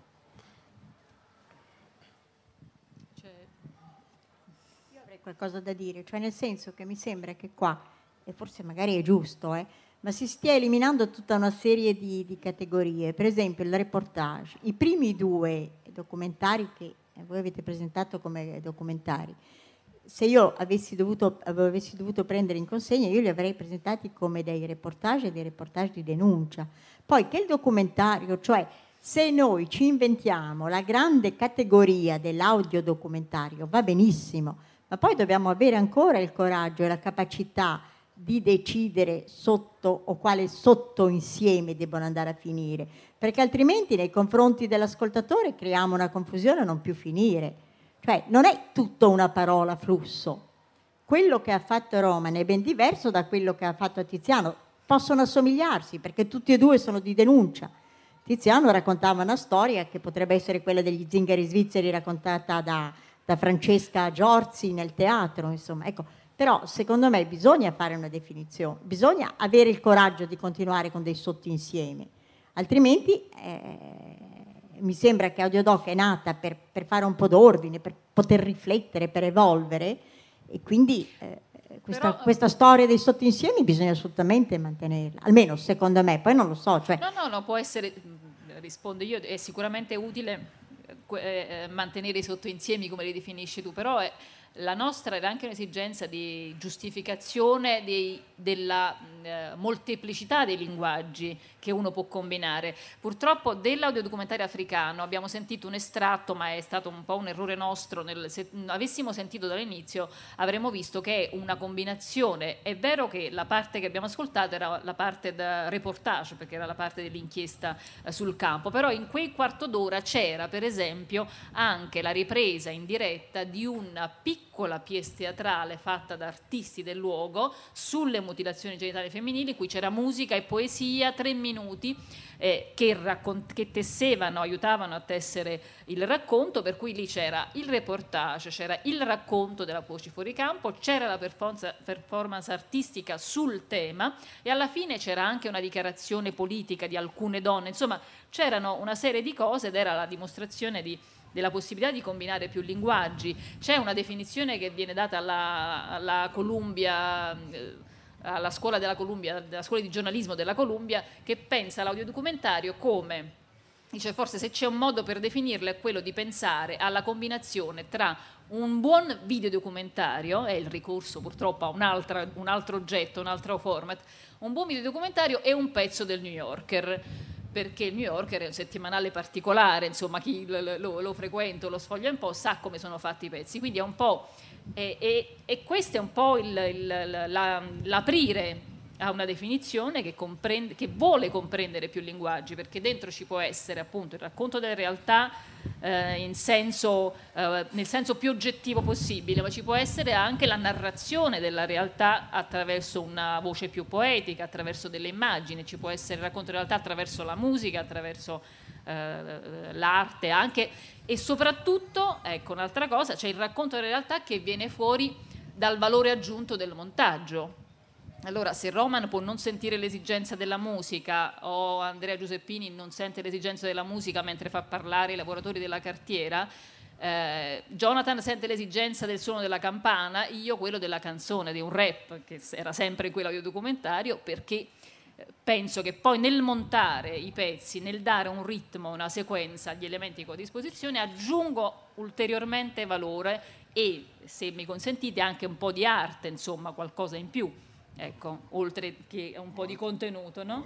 Io avrei qualcosa da dire, cioè nel senso che mi sembra che qua, e forse magari è giusto, eh, ma si stia eliminando tutta una serie di, di categorie. Per esempio il reportage, i primi due documentari che voi avete presentato come documentari, se io avessi dovuto, avessi dovuto prendere in consegna, io li avrei presentati come dei reportage e dei reportage di denuncia. Poi che il documentario, cioè se noi ci inventiamo la grande categoria dell'audiodocumentario, va benissimo, ma poi dobbiamo avere ancora il coraggio e la capacità di decidere sotto o quale sottoinsieme devono andare a finire, perché altrimenti nei confronti dell'ascoltatore creiamo una confusione a non più finire. Cioè non è tutto una parola flusso. Quello che ha fatto Roman è ben diverso da quello che ha fatto Tiziano. Possono assomigliarsi perché tutti e due sono di denuncia. Tiziano raccontava una storia che potrebbe essere quella degli zingari svizzeri raccontata da, da Francesca Giorzi nel teatro, insomma. Ecco, però secondo me bisogna fare una definizione, bisogna avere il coraggio di continuare con dei sottoinsiemi, altrimenti eh, mi sembra che Audiodoc è nata per, per fare un po' d'ordine, per poter riflettere, per evolvere, e quindi eh, questa, Però, questa storia dei sottoinsiemi bisogna assolutamente mantenerla, almeno secondo me, poi non lo so. Cioè... No, no, no, può essere, rispondo io, è sicuramente utile eh, mantenere i sottoinsiemi come li definisci tu, però è, la nostra era anche un'esigenza di giustificazione dei, della eh, molteplicità dei linguaggi che uno può combinare. Purtroppo dell'audiodocumentario africano abbiamo sentito un estratto, ma è stato un po' un errore nostro. Nel, se avessimo sentito dall'inizio avremmo visto che è una combinazione. È vero che la parte che abbiamo ascoltato era la parte da reportage, perché era la parte dell'inchiesta eh, sul campo, però in quei quarto d'ora c'era per esempio anche la ripresa in diretta di una piccola pièce teatrale fatta da artisti del luogo sulle mutilazioni genitali femminili, in cui c'era musica e poesia, tre minuti eh, che, raccont- che tessevano, aiutavano a tessere il racconto, per cui lì c'era il reportage, c'era il racconto della Voci fuori campo, c'era la performance, performance artistica sul tema e alla fine c'era anche una dichiarazione politica di alcune donne, insomma c'erano una serie di cose ed era la dimostrazione di della possibilità di combinare più linguaggi. C'è una definizione che viene data alla, alla Columbia, alla scuola della Columbia, della scuola di giornalismo della Columbia, che pensa l'audiodocumentario come, dice, forse se c'è un modo per definirlo è quello di pensare alla combinazione tra un buon videodocumentario, è il ricorso purtroppo a un altro, un altro oggetto, un altro format, un buon videodocumentario e un pezzo del New Yorker, perché il New Yorker è un settimanale particolare, insomma chi lo, lo, lo frequenta, lo sfoglia un po', sa come sono fatti i pezzi, quindi è un po' e, e, e questo è un po' il, il, la, l'aprire a una definizione che, comprende, che vuole comprendere più linguaggi, perché dentro ci può essere appunto il racconto delle realtà eh, in senso, eh, nel senso più oggettivo possibile, ma ci può essere anche la narrazione della realtà attraverso una voce più poetica, attraverso delle immagini, ci può essere il racconto della realtà attraverso la musica, attraverso eh, l'arte anche, e soprattutto, ecco un'altra cosa, c'è il racconto della realtà che viene fuori dal valore aggiunto del montaggio. Allora, se Roman può non sentire l'esigenza della musica o Andrea Giuseppini non sente l'esigenza della musica mentre fa parlare i lavoratori della cartiera, eh, Jonathan sente l'esigenza del suono della campana, io quello della canzone, di un rap, che era sempre quello audiodocumentario, perché penso che poi nel montare i pezzi, nel dare un ritmo, una sequenza agli elementi che ho a disposizione, aggiungo ulteriormente valore e, se mi consentite, anche un po' di arte, insomma, qualcosa in più. Ecco, oltre che un po' di contenuto, no?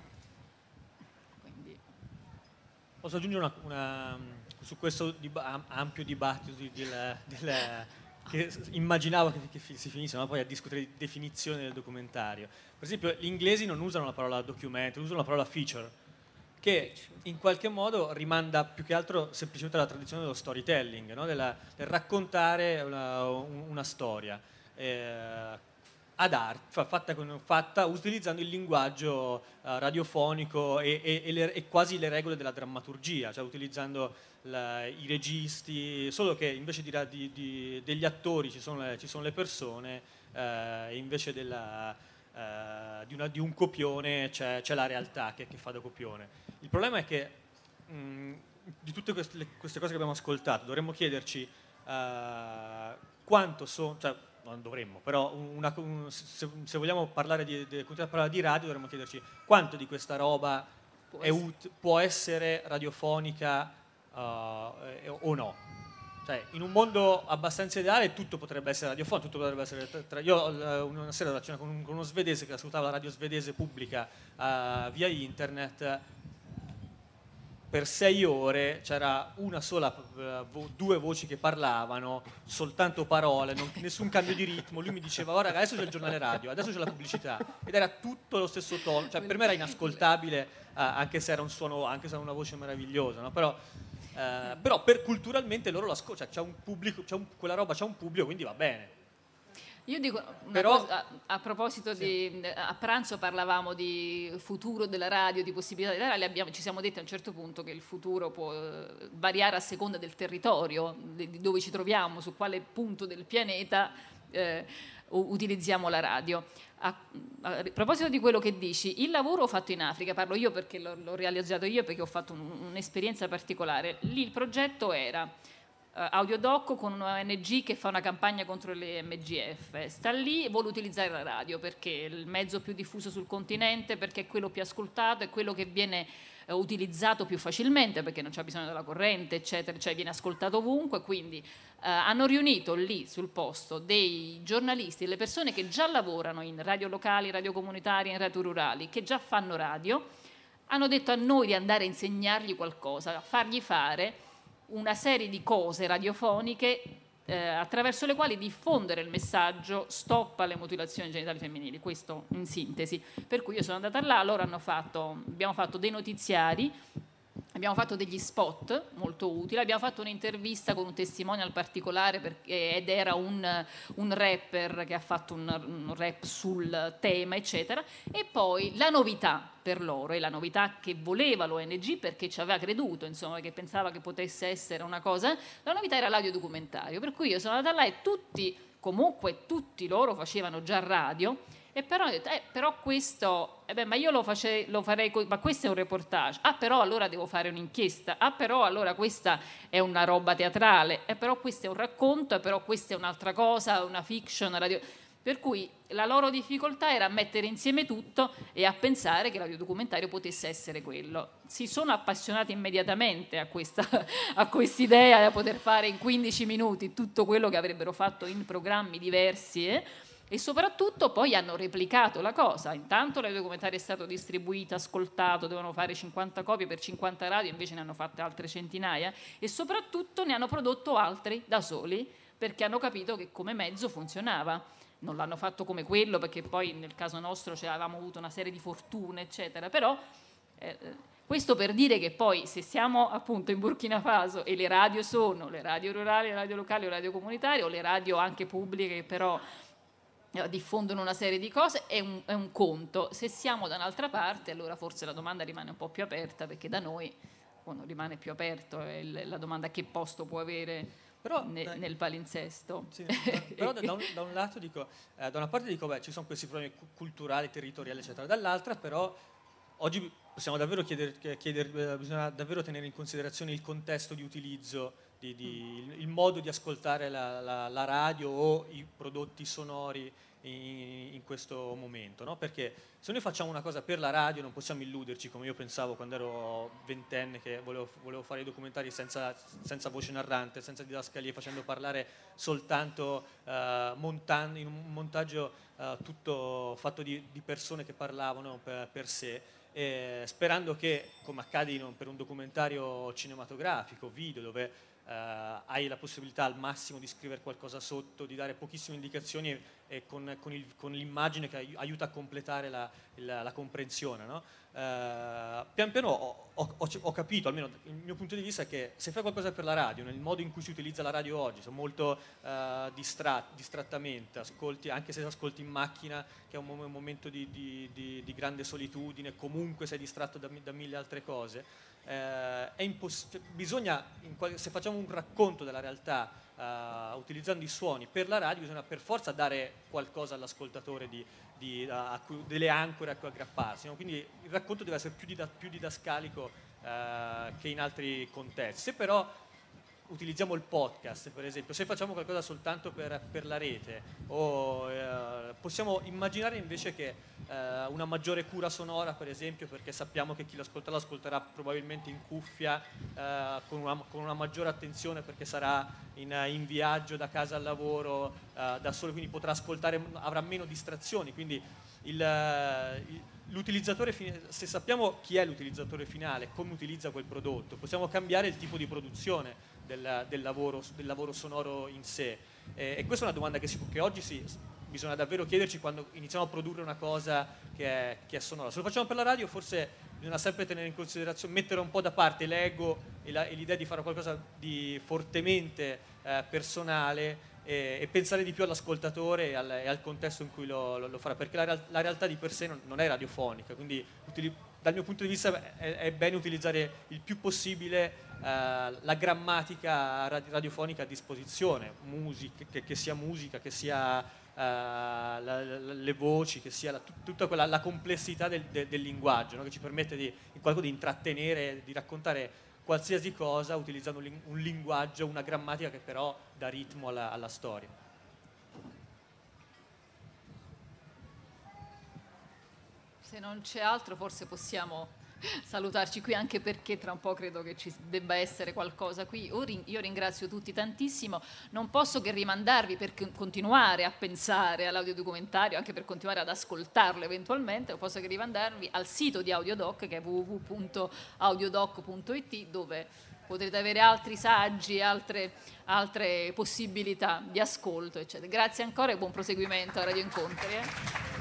Quindi. Posso aggiungere una, una, su questo dib- ampio dibattito di, di, del, del, che immaginavo che, che si finisse, ma poi a discutere di definizione del documentario. Per esempio, gli inglesi non usano la parola documentary, usano la parola feature, che in qualche modo rimanda più che altro semplicemente alla tradizione dello storytelling, no? Della, del raccontare una, una storia. Eh, ad arte, fatta, fatta utilizzando il linguaggio uh, radiofonico e, e, e, le, e quasi le regole della drammaturgia, cioè utilizzando la, i registi, solo che invece di, di, di, degli attori ci sono le, ci sono le persone, uh, e invece della, eh, di, una, di un copione c'è, c'è la realtà che, che fa da copione. Il problema è che mh, di tutte queste, le, queste cose che abbiamo ascoltato dovremmo chiederci eh, quanto sono, cioè non dovremmo, però una, un, se, se vogliamo parlare di, di, parlare di radio dovremmo chiederci quanto di questa roba può, è ut, può essere radiofonica uh, o no. Cioè, in un mondo abbastanza ideale tutto potrebbe essere radiofonico, tutto potrebbe essere tra, tra, io una sera ero a cena con, con uno svedese che ascoltava la radio svedese pubblica uh, via internet. Per sei ore c'era una sola, uh, vo- due voci che parlavano, soltanto parole, non, nessun cambio di ritmo. Lui mi diceva, guarda, adesso c'è il giornale radio, adesso c'è la pubblicità, ed era tutto lo stesso tono. Cioè, per me era inascoltabile, uh, anche se era un suono, anche se era una voce meravigliosa, no? Però, uh, però per culturalmente loro l'ascoltano, cioè, c'è un pubblico, c'è un, quella roba c'è un pubblico, quindi va bene. Io dico una Però, cosa, a, a proposito sì. di, a pranzo parlavamo di futuro della radio, di possibilità della radio, abbiamo, ci siamo detti a un certo punto che il futuro può eh, variare a seconda del territorio, di, di dove ci troviamo, su quale punto del pianeta eh, utilizziamo la radio. A, a proposito di quello che dici, il lavoro fatto in Africa, parlo io perché l'ho, l'ho realizzato io, perché ho fatto un, un'esperienza particolare, lì il progetto era Uh, Audiodoc con una O N G che fa una campagna contro le M G F, sta lì e vuole utilizzare la radio perché è il mezzo più diffuso sul continente, perché è quello più ascoltato, è quello che viene uh, utilizzato più facilmente perché non c'è bisogno della corrente, eccetera, cioè viene ascoltato ovunque. Quindi uh, hanno riunito lì sul posto dei giornalisti, le persone che già lavorano in radio locali, radio comunitarie, in radio rurali, che già fanno radio, hanno detto a noi di andare a insegnargli qualcosa, a fargli fare una serie di cose radiofoniche eh, attraverso le quali diffondere il messaggio stop alle mutilazioni genitali femminili, questo in sintesi. Per cui io sono andata là, loro hanno fatto, abbiamo fatto dei notiziari, abbiamo fatto degli spot molto utili, abbiamo fatto un'intervista con un testimonial particolare perché, ed era un, un rapper che ha fatto un, un rap sul tema, eccetera. E poi la novità per loro, e la novità che voleva l'O N G perché ci aveva creduto, insomma, che pensava che potesse essere una cosa, la novità era l'audiodocumentario. Per cui io sono andata là e tutti, comunque tutti loro facevano già radio. E però ho detto, eh, però questo, eh beh, ma io lo, face, lo farei, co- ma questo è un reportage, ah però allora devo fare un'inchiesta, ah però allora questa è una roba teatrale, eh però questo è un racconto, eh però questa è un'altra cosa, una fiction, radio... Per cui la loro difficoltà era a mettere insieme tutto e a pensare che l'audiodocumentario potesse essere quello. Si sono appassionati immediatamente a questa a quest'idea di poter fare in quindici minuti tutto quello che avrebbero fatto in programmi diversi, eh? E soprattutto poi hanno replicato la cosa. Intanto l'audiodocumentario è stato distribuito, ascoltato, dovevano fare cinquanta copie per cinquanta radio, invece ne hanno fatte altre centinaia, e soprattutto ne hanno prodotto altri da soli perché hanno capito che come mezzo funzionava. Non l'hanno fatto come quello perché poi nel caso nostro cioè, avevamo avuto una serie di fortune, eccetera, però eh, questo per dire che poi se siamo appunto in Burkina Faso e le radio sono le radio rurali, le radio locali o le radio comunitarie o le radio anche pubbliche che però diffondono una serie di cose, è un, è un conto. Se siamo da un'altra parte allora forse la domanda rimane un po' più aperta, perché da noi bueno, rimane più aperto è il, la domanda che posto può avere però, ne, dai, nel palinsesto. Sì, però da un, da un lato dico, eh, da una parte dico beh ci sono questi problemi culturali, territoriali eccetera, dall'altra però oggi possiamo davvero chiedere, chiedere bisogna davvero tenere in considerazione il contesto di utilizzo Di, di, il modo di ascoltare la, la, la radio o i prodotti sonori in, in questo momento, no? Perché se noi facciamo una cosa per la radio non possiamo illuderci, come io pensavo quando ero ventenne, che volevo, volevo fare i documentari senza, senza voce narrante, senza didascalie, facendo parlare soltanto uh, montando, in un montaggio uh, tutto fatto di, di persone che parlavano per, per sé, eh, sperando che, come accade in, per un documentario cinematografico, video, dove Uh, hai la possibilità al massimo di scrivere qualcosa sotto, di dare pochissime indicazioni e, e con, con, il, con l'immagine che aiuta a completare la, la, la comprensione, no? Uh, pian piano ho, ho, ho capito, almeno il mio punto di vista è che se fai qualcosa per la radio, nel modo in cui si utilizza la radio oggi, sono molto uh, distrat, distrattamente, ascolti, anche se ascolti in macchina, che è un, un momento di, di, di, di grande solitudine, comunque sei distratto da, da mille altre cose. eh, è imposs- bisogna, in qual- se facciamo un racconto della realtà uh, utilizzando i suoni per la radio, bisogna per forza dare qualcosa all'ascoltatore di, di, a, a cui, delle ancore a cui aggrapparsi, no? Quindi il racconto deve essere più, dida- più didascalico uh, che in altri contesti. Se però utilizziamo il podcast, per esempio, se facciamo qualcosa soltanto per, per la rete, o eh, possiamo immaginare invece che eh, una maggiore cura sonora, per esempio, perché sappiamo che chi l'ascolta l'ascolterà probabilmente in cuffia, eh, con, una, con una maggiore attenzione, perché sarà in, in viaggio da casa al lavoro, eh, da solo, quindi potrà ascoltare, avrà meno distrazioni, quindi il, il l'utilizzatore, se sappiamo chi è l'utilizzatore finale, come utilizza quel prodotto, possiamo cambiare il tipo di produzione del, del, lavoro, del lavoro sonoro in sé. Eh, e questa è una domanda che, si, che oggi si, bisogna davvero chiederci quando iniziamo a produrre una cosa che è, che è sonora. Se lo facciamo per la radio, forse bisogna sempre tenere in considerazione, mettere un po' da parte l'ego e, la, e l'idea di fare qualcosa di fortemente eh, personale, E, e pensare di più all'ascoltatore e al, e al contesto in cui lo, lo, lo farà, perché la, la realtà di per sé non, non è radiofonica, quindi utili, dal mio punto di vista è, è bene utilizzare il più possibile eh, la grammatica radiofonica a disposizione, musica, che, che sia musica, che sia eh, la, la, le voci, che sia la, tutta quella, la complessità del, del, del linguaggio, no? Che ci permette di, in qualche modo di intrattenere, di raccontare qualsiasi cosa utilizzando un linguaggio, una grammatica che però dà ritmo alla, alla storia. Se non c'è altro, forse possiamo salutarci qui, anche perché tra un po' credo che ci debba essere qualcosa qui. Io ringrazio tutti tantissimo, non posso che rimandarvi per continuare a pensare all'audiodocumentario, anche per continuare ad ascoltarlo eventualmente, non posso che rimandarvi al sito di Audiodoc, che è w w w punto audiodoc punto i t, dove potrete avere altri saggi, altre, altre possibilità di ascolto, eccetera. Grazie ancora e buon proseguimento a Radio Incontri. Eh.